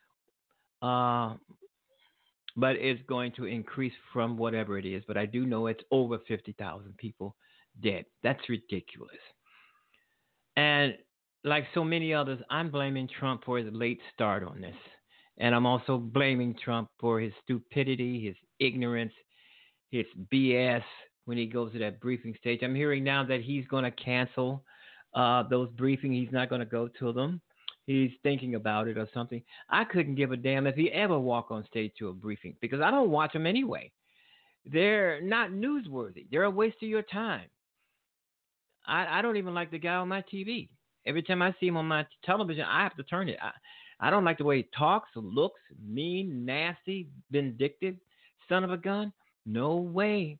But it's going to increase from whatever it is. But I do know it's over 50,000 people dead. That's ridiculous. And like so many others, I'm blaming Trump for his late start on this. And I'm also blaming Trump for his stupidity, his ignorance, his BS when he goes to that briefing stage. I'm hearing now that he's going to cancel those briefings. He's not going to go to them. He's thinking about it or something. I couldn't give a damn if he ever walk on stage to a briefing, because I don't watch them anyway. They're not newsworthy. They're a waste of your time. I don't even like the guy on my TV. Every time I see him on my television, I have to turn it. I don't like the way he talks, looks, mean, nasty, vindictive, son of a gun. No way.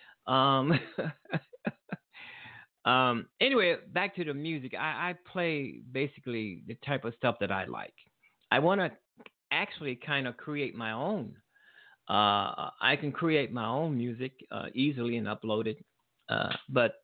Anyway, back to the music. I play basically the type of stuff that I like. I want to actually kind of create my own. I can create my own music easily and upload it. But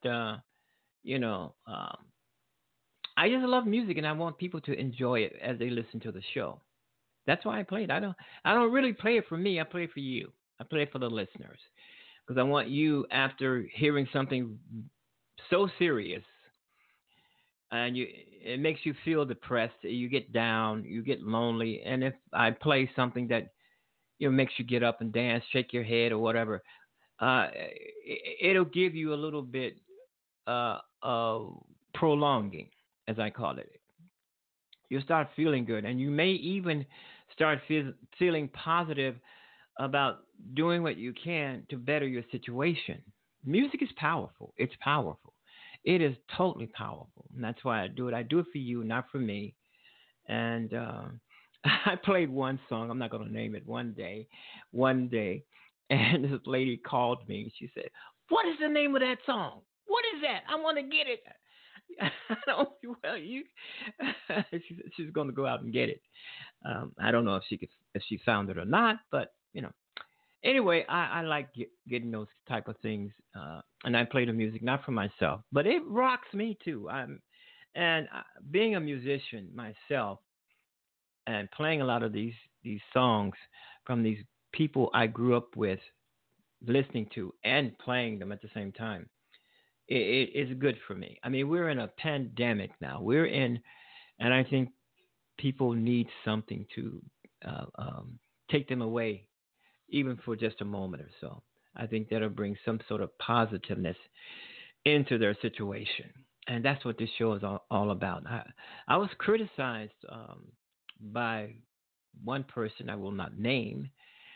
I just love music, and I want people to enjoy it as they listen to the show. That's why I play it. I don't really play it for me. I play it for you. I play it for the listeners, because I want you, after hearing something so serious, and it makes you feel depressed, you get down, you get lonely, and if I play something that makes you get up and dance, shake your head or whatever, it'll give you a little bit of prolonging, as I call it. You'll start feeling good, and you may even start feeling positive about doing what you can to better your situation. Music is powerful. It's powerful. It is totally powerful. And that's why I do it. I do it for you, not for me. And I played one song. I'm not going to name it. One day, and this lady called me. She said, "What is the name of that song? What is that? I want to get it." I don't. Well, you. She's going to go out and get it. I don't know if she found it or not, but Anyway, I like getting those type of things, and I play the music not for myself, but it rocks me too. Being a musician myself and playing a lot of these songs from these people I grew up with, listening to and playing them at the same time. It is good for me. I mean, we're in a pandemic now. And I think people need something to take them away, even for just a moment or so. I think that'll bring some sort of positiveness into their situation. And that's what this show is all about. I was criticized by one person I will not name.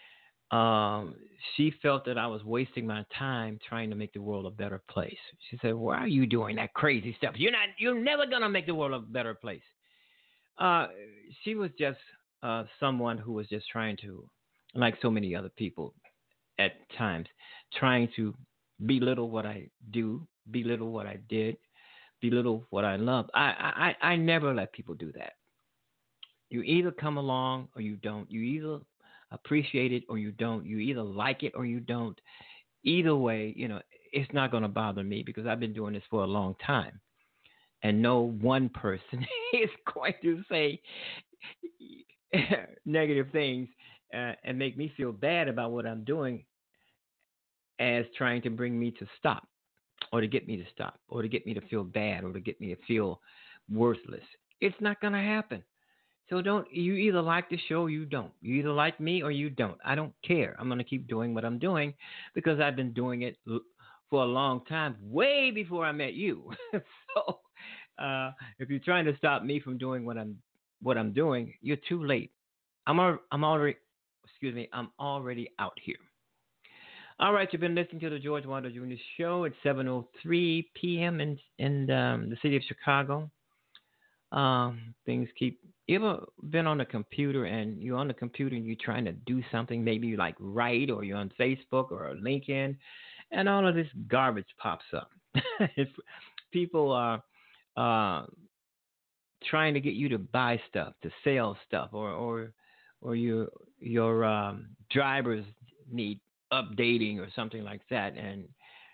She felt that I was wasting my time trying to make the world a better place. She said, "Why are you doing that crazy stuff? You're never gonna make the world a better place." She was just someone who was just trying to, like so many other people at times, trying to belittle what I do, belittle what I did, belittle what I love. I never let people do that. You either come along or you don't. You either appreciate it or you don't. You either like it or you don't. Either way, it's not going to bother me because I've been doing this for a long time. And no one person is going to say negative things and make me feel bad about what I'm doing as trying to bring me to stop or to get me to stop or to get me to feel bad or to get me to feel worthless. It's not going to happen. So you either like the show or you don't. You either like me or you don't. I don't care. I'm going to keep doing what I'm doing because I've been doing it for a long time, way before I met you. So if you're trying to stop me from doing what I'm doing, you're too late. I'm already out here. All right, you've been listening to the George Wilder Jr. Show at 7:03 p.m. in the city of Chicago. Things keep. You ever been on a computer and you're on the computer and you're trying to do something, maybe you like write or you're on Facebook or LinkedIn, and all of this garbage pops up. If people are trying to get you to buy stuff, to sell stuff, or your drivers need updating or something like that, and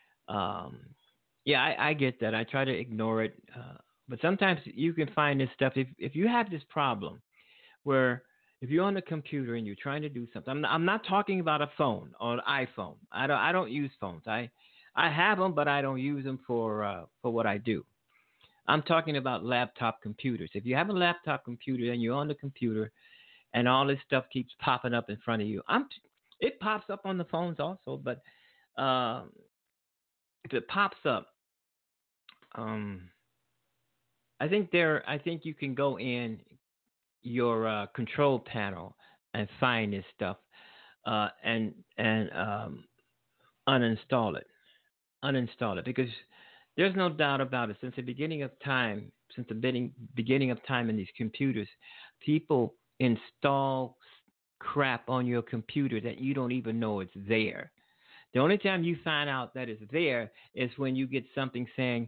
I get that. I try to ignore it. But sometimes you can find this stuff. If you have this problem where if you're on the computer and you're trying to do something, I'm not talking about a phone or an iPhone. I don't use phones. I have them, but I don't use them for what I do. I'm talking about laptop computers. If you have a laptop computer and you're on the computer and all this stuff keeps popping up in front of you, it pops up on the phones also. But if it pops up, I think you can go in your control panel and find this stuff and uninstall it. Uninstall it because there's no doubt about it. Since the beginning of time in these computers, people install crap on your computer that you don't even know it's there. The only time you find out that it's there is when you get something saying,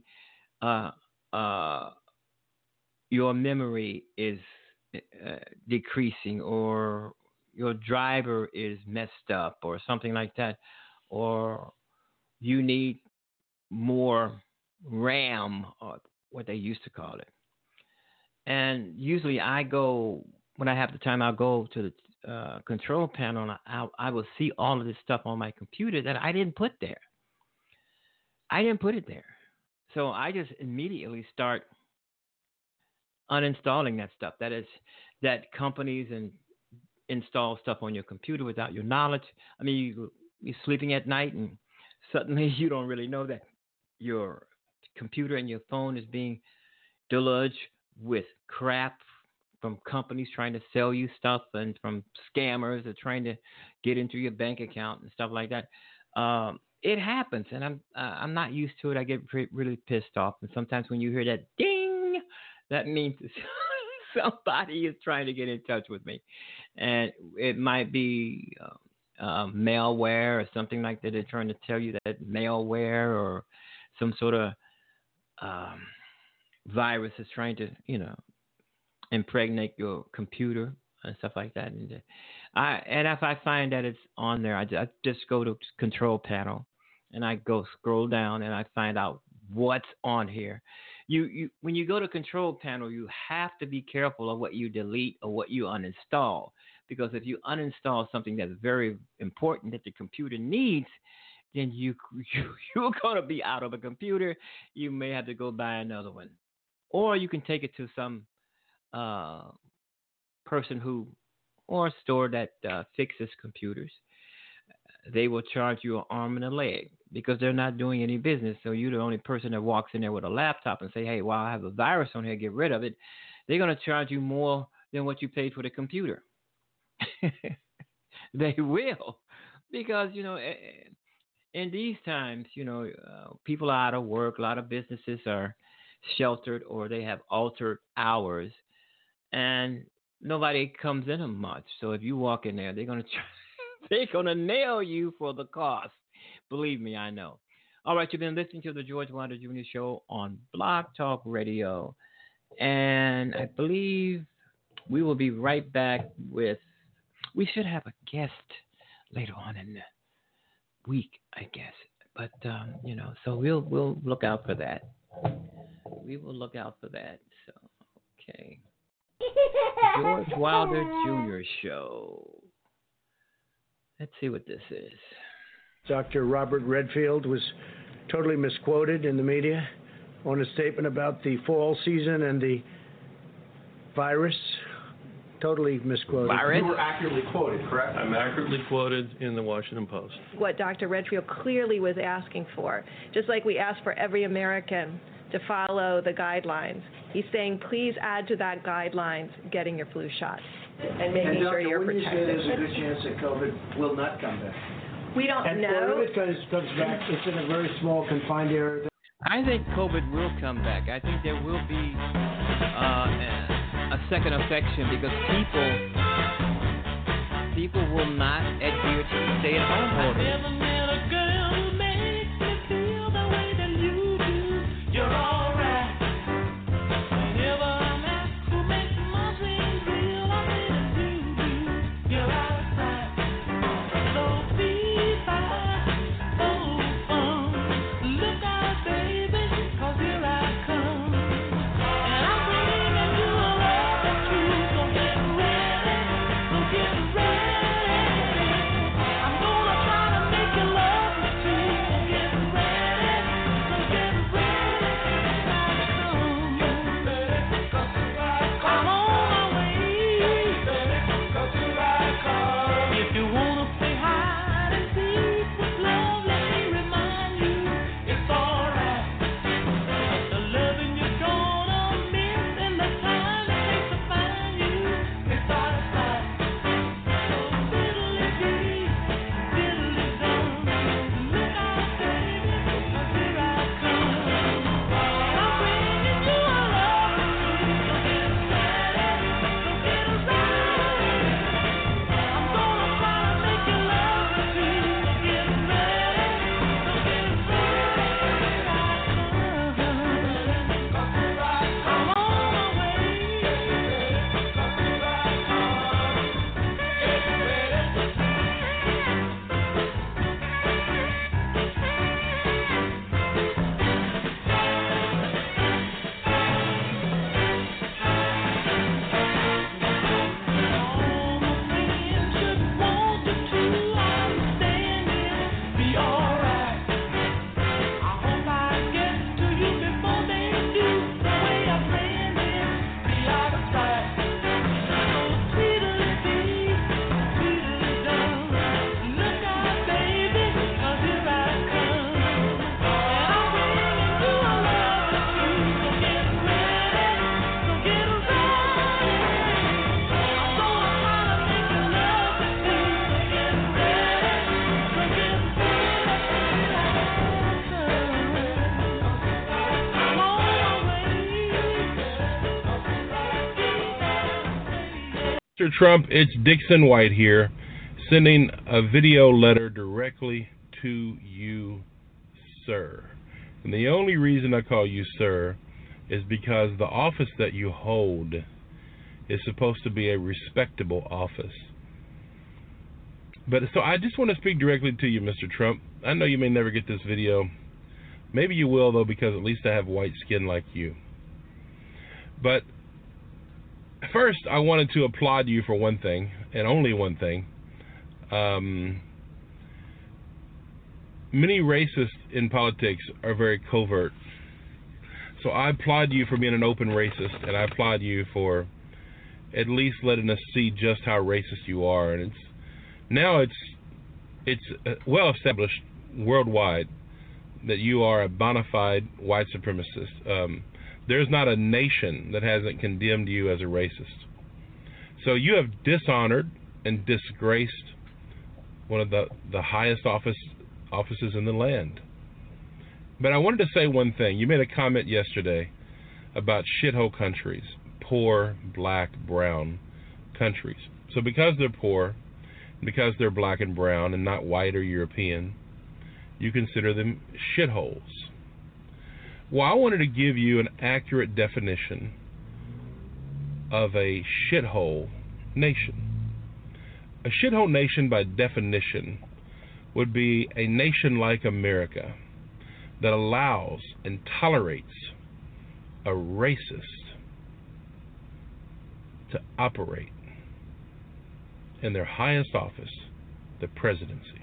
your memory is decreasing or your driver is messed up or something like that, or you need more RAM or what they used to call it. And usually when I have the time, I'll go to the control panel and I will see all of this stuff on my computer that I didn't put there. I didn't put it there. So I just immediately start uninstalling that stuff. That is, that companies install stuff on your computer without your knowledge. I mean, you're sleeping at night and suddenly you don't really know that your computer and your phone is being deluged with crap from companies trying to sell you stuff and from scammers that are trying to get into your bank account and stuff like that. It happens, and I'm not used to it. I get really pissed off, and sometimes when you hear that ding, that means somebody is trying to get in touch with me, and it might be malware or something like that. They're trying to tell you that malware or some sort of virus is trying to, impregnate your computer and stuff like that. And if I find that it's on there, I just go to control panel and I go scroll down and I find out what's on here. You when you go to control panel, you have to be careful of what you delete or what you uninstall, because if you uninstall something that's very important that the computer needs, then you're going to be out of a computer. You may have to go buy another one, or you can take it to some person or a store that fixes computers. They will charge you an arm and a leg because they're not doing any business. So you're the only person that walks in there with a laptop and say, hey, I have a virus on here, get rid of it. They're going to charge you more than what you paid for the computer. They will, because, in these times, people are out of work. A lot of businesses are sheltered or they have altered hours, and nobody comes in them much. So if you walk in there, they're going to nail you for the cost. Believe me, I know. All right, you've been listening to the George Wilder Jr. Show on Blog Talk Radio, and I believe we will be right back with. We should have a guest later on in the week, I guess. But so we'll look out for that. We will look out for that. So, okay. George Wilder Jr. Show. Let's see what this is. Dr. Robert Redfield was totally misquoted in the media on a statement about the fall season and the virus. Totally misquoted. You were accurately quoted, correct? I'm accurately quoted in the Washington Post. What Dr. Redfield clearly was asking for, just like we ask for every American to follow the guidelines, he's saying, please add to that guidelines getting your flu shot and making sure you're protected. And Dr., when you say there's a good chance that COVID will not come back? We don't know. And if it comes back, it's in a very small, confined area. I think COVID will come back. I think there will be a second infection because people will not adhere to the stay-at-home order. Mr. Trump, it's Dixon White here, sending a video letter directly to you, sir. And the only reason I call you sir is because the office that you hold is supposed to be a respectable office. But so I just want to speak directly to you, Mr. Trump. I know you may never get this video. Maybe you will, though, because at least I have white skin like you. But first, I wanted to applaud you for one thing, and only one thing. Many racists in politics are very covert. So I applaud you for being an open racist, and I applaud you for at least letting us see just how racist you are. And it's well established worldwide that you are a bona fide white supremacist. There's not a nation that hasn't condemned you as a racist. So you have dishonored and disgraced one of the highest offices in the land. But I wanted to say one thing. You made a comment yesterday about shithole countries, poor, black, brown countries. So because they're poor, because they're black and brown and not white or European, you consider them shitholes. Well, I wanted to give you an accurate definition of a shithole nation. A shithole nation, by definition, would be a nation like America that allows and tolerates a racist to operate in their highest office, the presidency.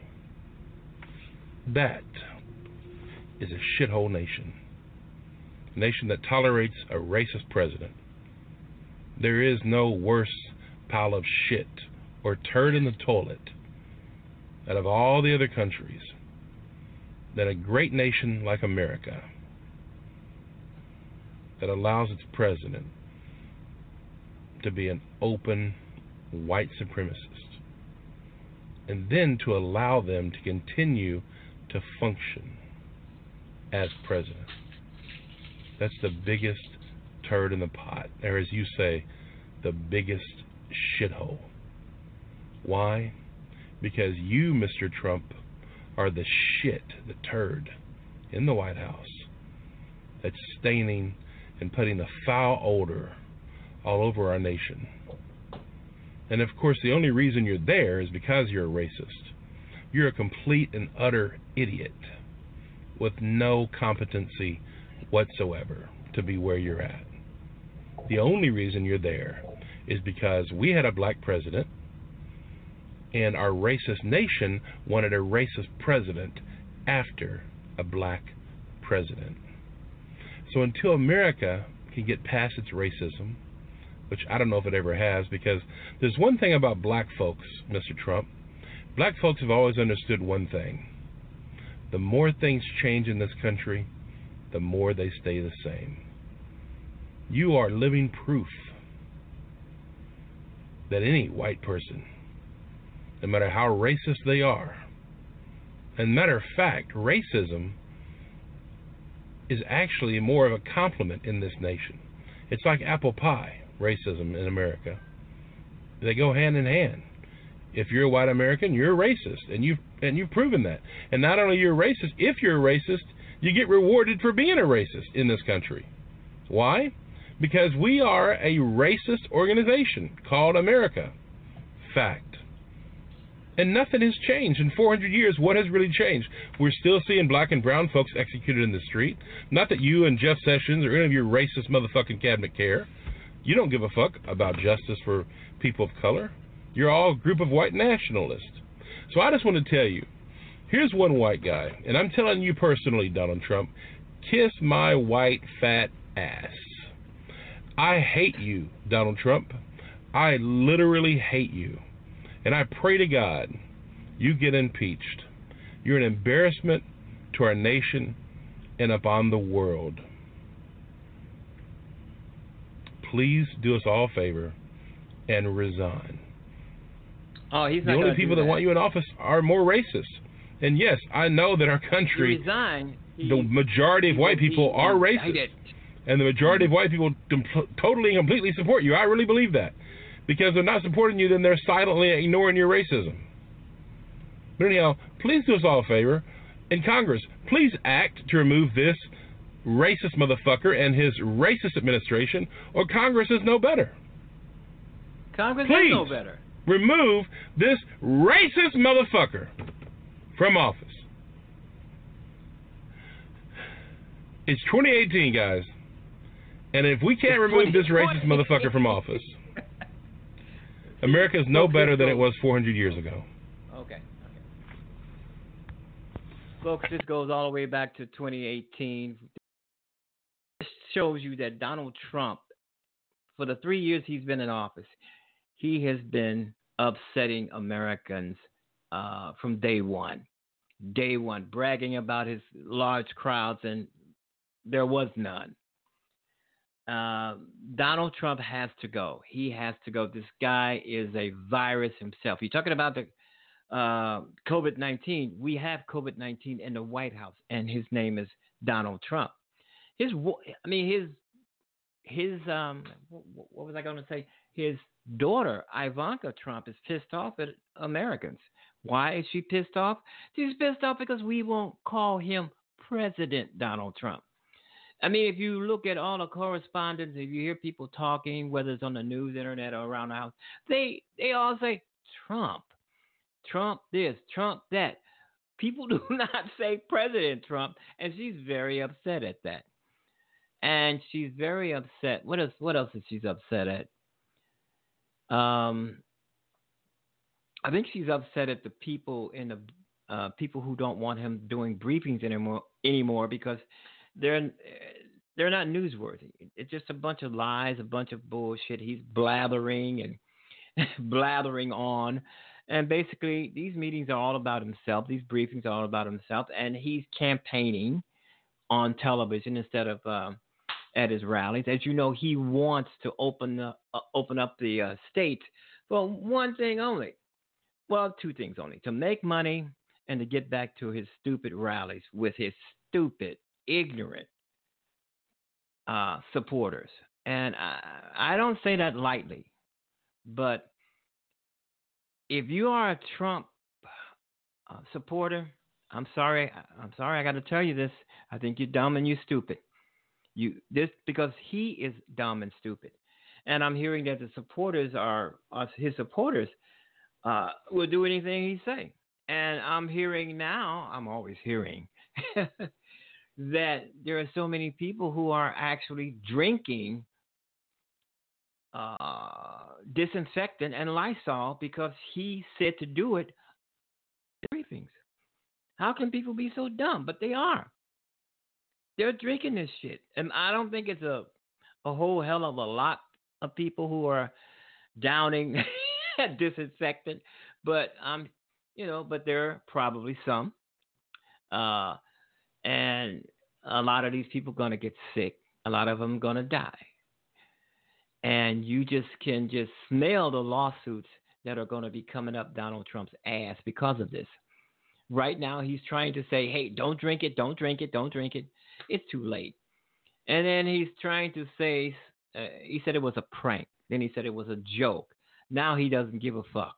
That is a shithole nation. A nation that tolerates a racist president. There is no worse pile of shit or turd in the toilet out of all the other countries than a great nation like America that allows its president to be an open white supremacist, and then to allow them to continue to function as president. That's the biggest turd in the pot, or as you say, the biggest shithole. Why? Because you, Mr. Trump, are the shit, the turd in the White House that's staining and putting the foul odor all over our nation. And of course, the only reason you're there is because you're a racist. You're a complete and utter idiot with no competency whatsoever to be where you're at. The only reason you're there is because we had a black president, and our racist nation wanted a racist president after a black president. So until America can get past its racism, which I don't know if it ever has, because there's one thing about black folks, Mr. Trump. Black folks have always understood one thing. The more things change in this country, the more they stay the same. You are living proof that any white person, no matter how racist they are, and matter of fact, racism is actually more of a compliment in this nation. It's like apple pie, racism in America. They go hand in hand. If you're a white American, you're a racist, and you've proven that. And not only you're a racist, if you're a racist, you get rewarded for being a racist in this country. Why? Because we are a racist organization called America. Fact. And nothing has changed. In 400 years, what has really changed? We're still seeing black and brown folks executed in the street. Not that you and Jeff Sessions or any of your racist motherfucking cabinet care. You don't give a fuck about justice for people of color. You're all a group of white nationalists. So I just want to tell you, here's one white guy, and I'm telling you personally, Donald Trump, kiss my white fat ass. I hate you, Donald Trump. I literally hate you. And I pray to God you get impeached. You're an embarrassment to our nation and upon the world. Please do us all a favor and resign. Oh, he's not. The only people that want you in office are more racist. And yes, I know that our country, the majority of white people are racist. And the majority of white people totally and completely support you. I really believe that. Because they're not supporting you, then they're silently ignoring your racism. But anyhow, please do us all a favor. In Congress, please act to remove this racist motherfucker and his racist administration, or Congress is no better. Congress Please is no better. Remove this racist motherfucker from office. It's 2018, guys. And if we can't remove this racist motherfucker from office, America is no better than it was 400 years ago. Okay. Folks, this goes all the way back to 2018. This shows you that Donald Trump, for the 3 years he's been in office, he has been upsetting Americans from day one. Day one, bragging about his large crowds, and there was none. Donald Trump has to go. He has to go. This guy is a virus himself. You're talking about the COVID-19. We have COVID-19 in the White House, and his name is Donald Trump. What was I going to say? His daughter, Ivanka Trump, is pissed off at Americans. Why is she pissed off? She's pissed off because we won't call him President Donald Trump. I mean, if you look at all the correspondence, if you hear people talking, whether it's on the news, internet, or around the house, they all say Trump. Trump this, Trump that. People do not say President Trump, and she's very upset at that. And she's very upset. What else is she upset at? I think she's upset at the people in the people who don't want him doing briefings anymore because they're not newsworthy. It's just a bunch of lies, a bunch of bullshit. He's blathering and blathering on. And basically, these meetings are all about himself. These briefings are all about himself. And he's campaigning on television instead of at his rallies. As you know, he wants to open up the state for one thing only. Well, two things only. To make money and to get back to his stupid rallies with his stupid, ignorant supporters. And I don't say that lightly, but if you are a Trump supporter, I'm sorry I got to tell you this. I think you're dumb and you're stupid. Because he is dumb and stupid. And I'm hearing that the supporters his supporters will do anything he say. And I'm always hearing that there are so many people who are actually drinking disinfectant and Lysol because he said to do it in briefings. How can people be so dumb? But they are. They're drinking this shit. And I don't think it's a whole hell of a lot of people who are downing disinfectant, but but there are probably some. And a lot of these people are going to get sick. A lot of them are going to die. And you can smell the lawsuits that are going to be coming up Donald Trump's ass because of this. Right now, he's trying to say, hey, don't drink it, don't drink it, don't drink it. It's too late. And then he's trying to say, he said it was a prank. Then he said it was a joke. Now he doesn't give a fuck.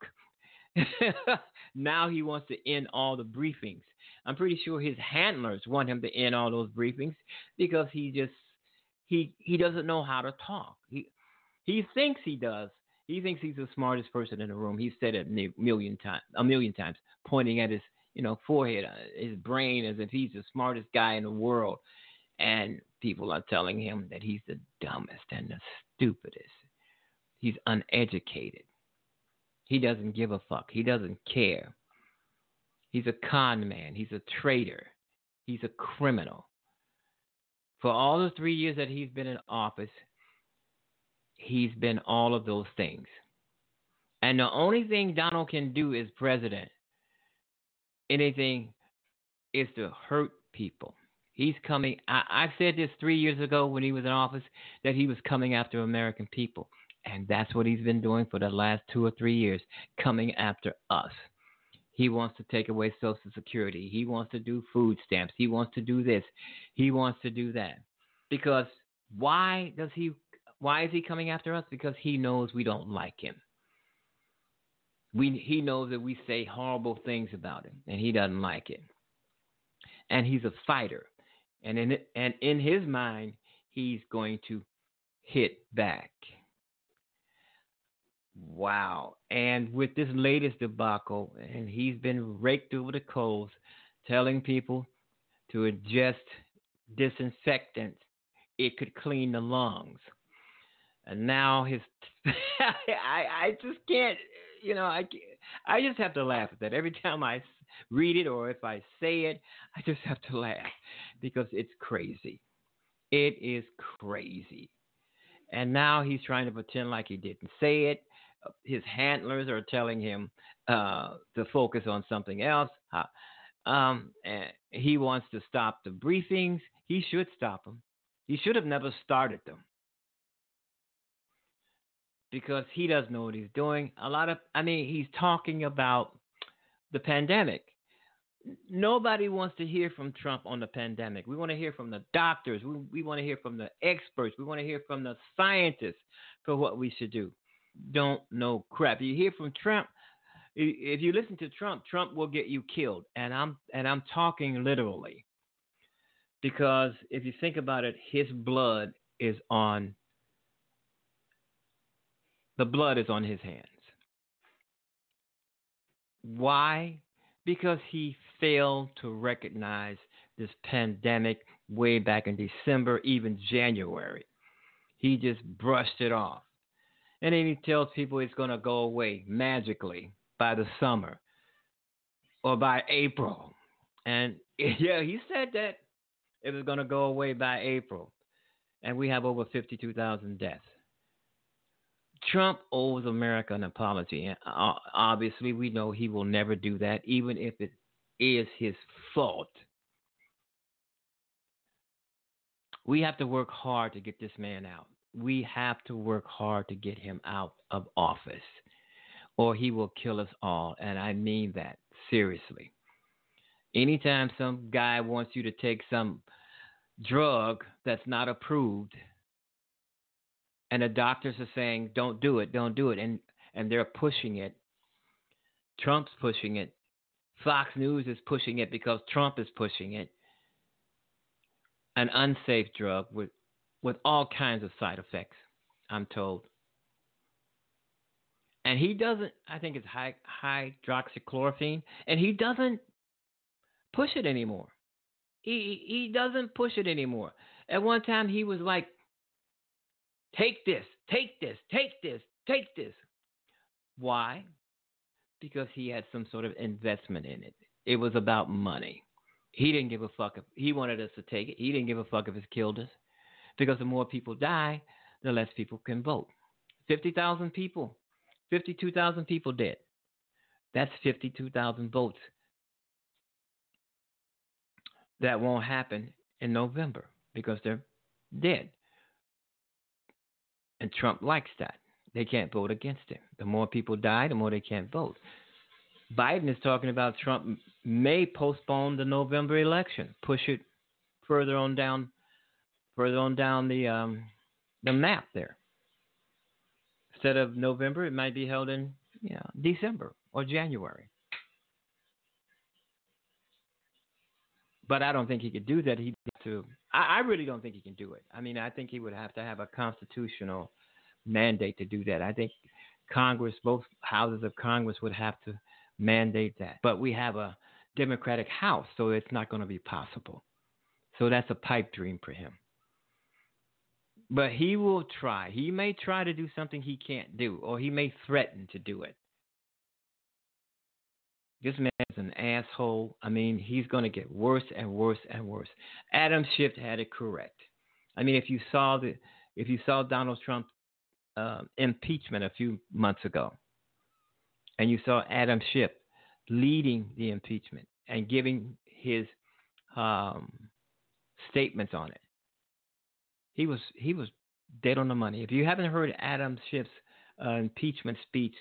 Now he wants to end all the briefings. I'm pretty sure his handlers want him to end all those briefings because he doesn't know how to talk. He thinks he does. He thinks he's the smartest person in the room. He's said it a million times, pointing at his forehead, his brain, as if he's the smartest guy in the world. And people are telling him that he's the dumbest and the stupidest. He's uneducated. He doesn't give a fuck. He doesn't care. He's a con man. He's a traitor. He's a criminal. For all the 3 years that he's been in office, he's been all of those things. And the only thing Donald can do as president, anything, is to hurt people. He's coming. I said this 3 years ago when he was in office, that he was coming after American people. And that's what he's been doing for the last 2 or 3 years, coming after us. He wants to take away Social Security. He wants to do food stamps. He wants to do this. He wants to do that. Because why is he coming after us? Because he knows we don't like him. He knows that we say horrible things about him, and he doesn't like it. And he's a fighter. And in his mind, he's going to hit back. Wow. And with this latest debacle, and he's been raked over the coals, telling people to ingest disinfectant, it could clean the lungs. And now his, I just can't, I just have to laugh at that every time I read it, or if I say it, I just have to laugh because it's crazy. It is crazy. And now he's trying to pretend like he didn't say it. His handlers are telling him to focus on something else. And he wants to stop the briefings. He should stop them. He should have never started them because he doesn't know what he's doing. He's talking about the pandemic. Nobody wants to hear from Trump on the pandemic. We want to hear from the doctors. We want to hear from the experts. We want to hear from the scientists for what we should do. Don't know crap. You hear from Trump. If you listen to Trump, Trump will get you killed. And I'm talking literally. Because if you think about it, his blood is on his hands. Why? Because he failed to recognize this pandemic way back in December, even January. He just brushed it off. And then he tells people it's going to go away magically by the summer or by April. And yeah, he said that it was going to go away by April. And we have over 52,000 deaths. Trump owes America an apology. And obviously, we know he will never do that, even if it is his fault. We have to work hard to get this man out. We have to work hard to get him out of office, or he will kill us all. And I mean that seriously. Anytime some guy wants you to take some drug that's not approved, and the doctors are saying, don't do it, and they're pushing it. Trump's pushing it. Fox News is pushing it because Trump is pushing it. An unsafe drug with all kinds of side effects, I'm told. And he doesn't, I think it's hydroxychloroquine, and he doesn't push it anymore. He doesn't push it anymore. At one time, he was like, take this, take this, take this, take this. Why? Because he had some sort of investment in it. It was about money. He didn't give a fuck if he wanted us to take it. He didn't give a fuck if it killed us. Because the more people die, the less people can vote. 50,000 people, 52,000 people dead. That's 52,000 votes. That won't happen in November because they're dead. And Trump likes that. They can't vote against him. The more people die, the more they can't vote. Biden is talking about Trump may postpone the November election, push it further on down the map there. Instead of November, it might be held in December or January. But I don't think he could do that. I really don't think he can do it. I mean, I think he would have to have a constitutional mandate to do that. I think Congress, both houses of Congress, would have to mandate that. But we have a Democratic House, so it's not going to be possible. So that's a pipe dream for him. But he will try. He may try to do something he can't do, or he may threaten to do it. This man is an asshole. I mean, he's going to get worse and worse and worse. Adam Schiff had it correct. I mean, if you saw Donald Trump's impeachment a few months ago, and you saw Adam Schiff leading the impeachment and giving his statements on it, he was dead on the money. If you haven't heard Adam Schiff's impeachment speech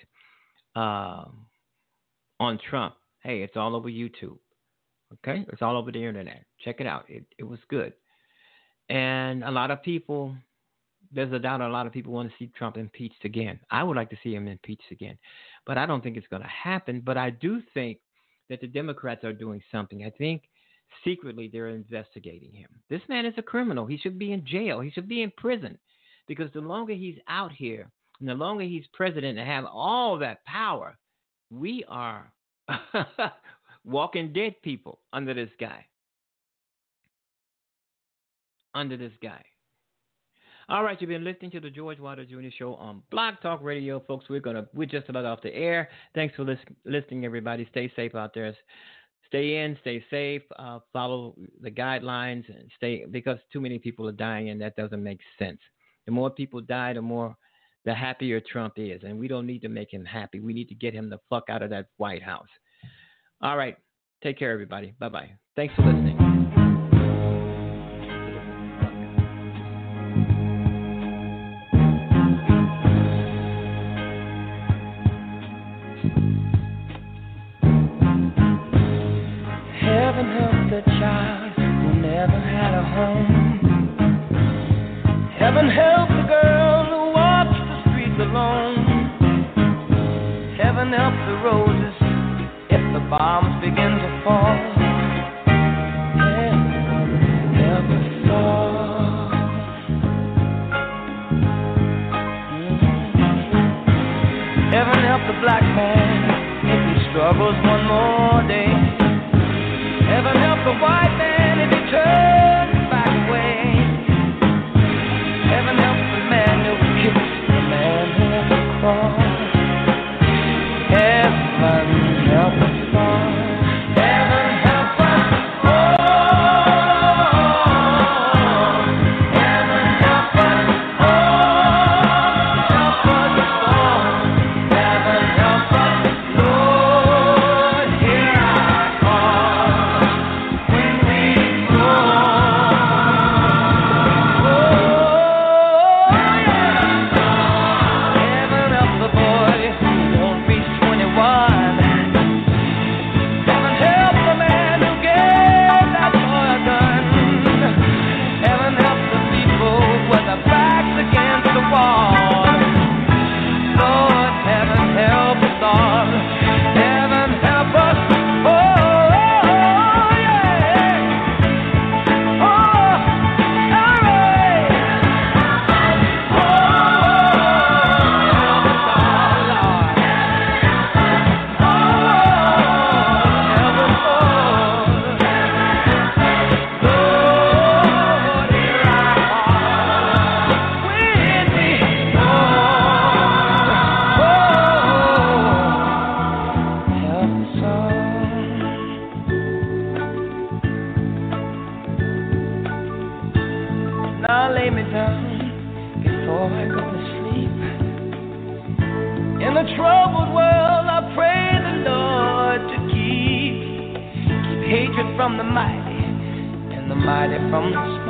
on Trump, hey, it's all over YouTube. Okay? It's all over the internet. Check it out. It was good. And a lot of people, there's a doubt a lot of people want to see Trump impeached again. I would like to see him impeached again. But I don't think it's going to happen. But I do think that the Democrats are doing something. I think secretly they're investigating him. This man is a criminal. He should be in jail. He should be in prison, because the longer he's out here and the longer he's president and have all that power, we are walking dead people under this guy. Under this guy. All right, you've been listening to the George Wilder Jr. Show on Blog Talk Radio, folks. We're just about off the air. Thanks for listening, everybody. Stay safe out there. Stay in, stay safe. Follow the guidelines, and stay, because too many people are dying, and that doesn't make sense. The more people die, the happier Trump is, and we don't need to make him happy. We need to get him the fuck out of that White House. All right, take care, everybody. Bye-bye. Thanks for listening. Heaven help the child who never had a home. Heaven help the girl who walks the streets alone. Heaven help the roses if the bombs begin to fall. Heaven help us all. Heaven help the black man if he struggles one more day. Heaven help the white man if he turns back away. Heaven help the man who kissed the man who never crawled. Heaven help us all. Heaven help us all. Heaven help us all. Help us all. Heaven help us, Lord, hear our call. When we go, heaven help the boy who won't reach 21. Heaven help the man who gave that boy a gun. Heaven help the people with their backs against the wall. Lord, heaven help us all. Heaven help us. Oh, yeah. Oh, all right. Oh, help us all, Lord. Oh, help us all. Lord, hear our call. When we go, help us all. Now lay me down before I go to sleep. In a troubled world, I pray the Lord to keep hatred from the mighty and the mighty from the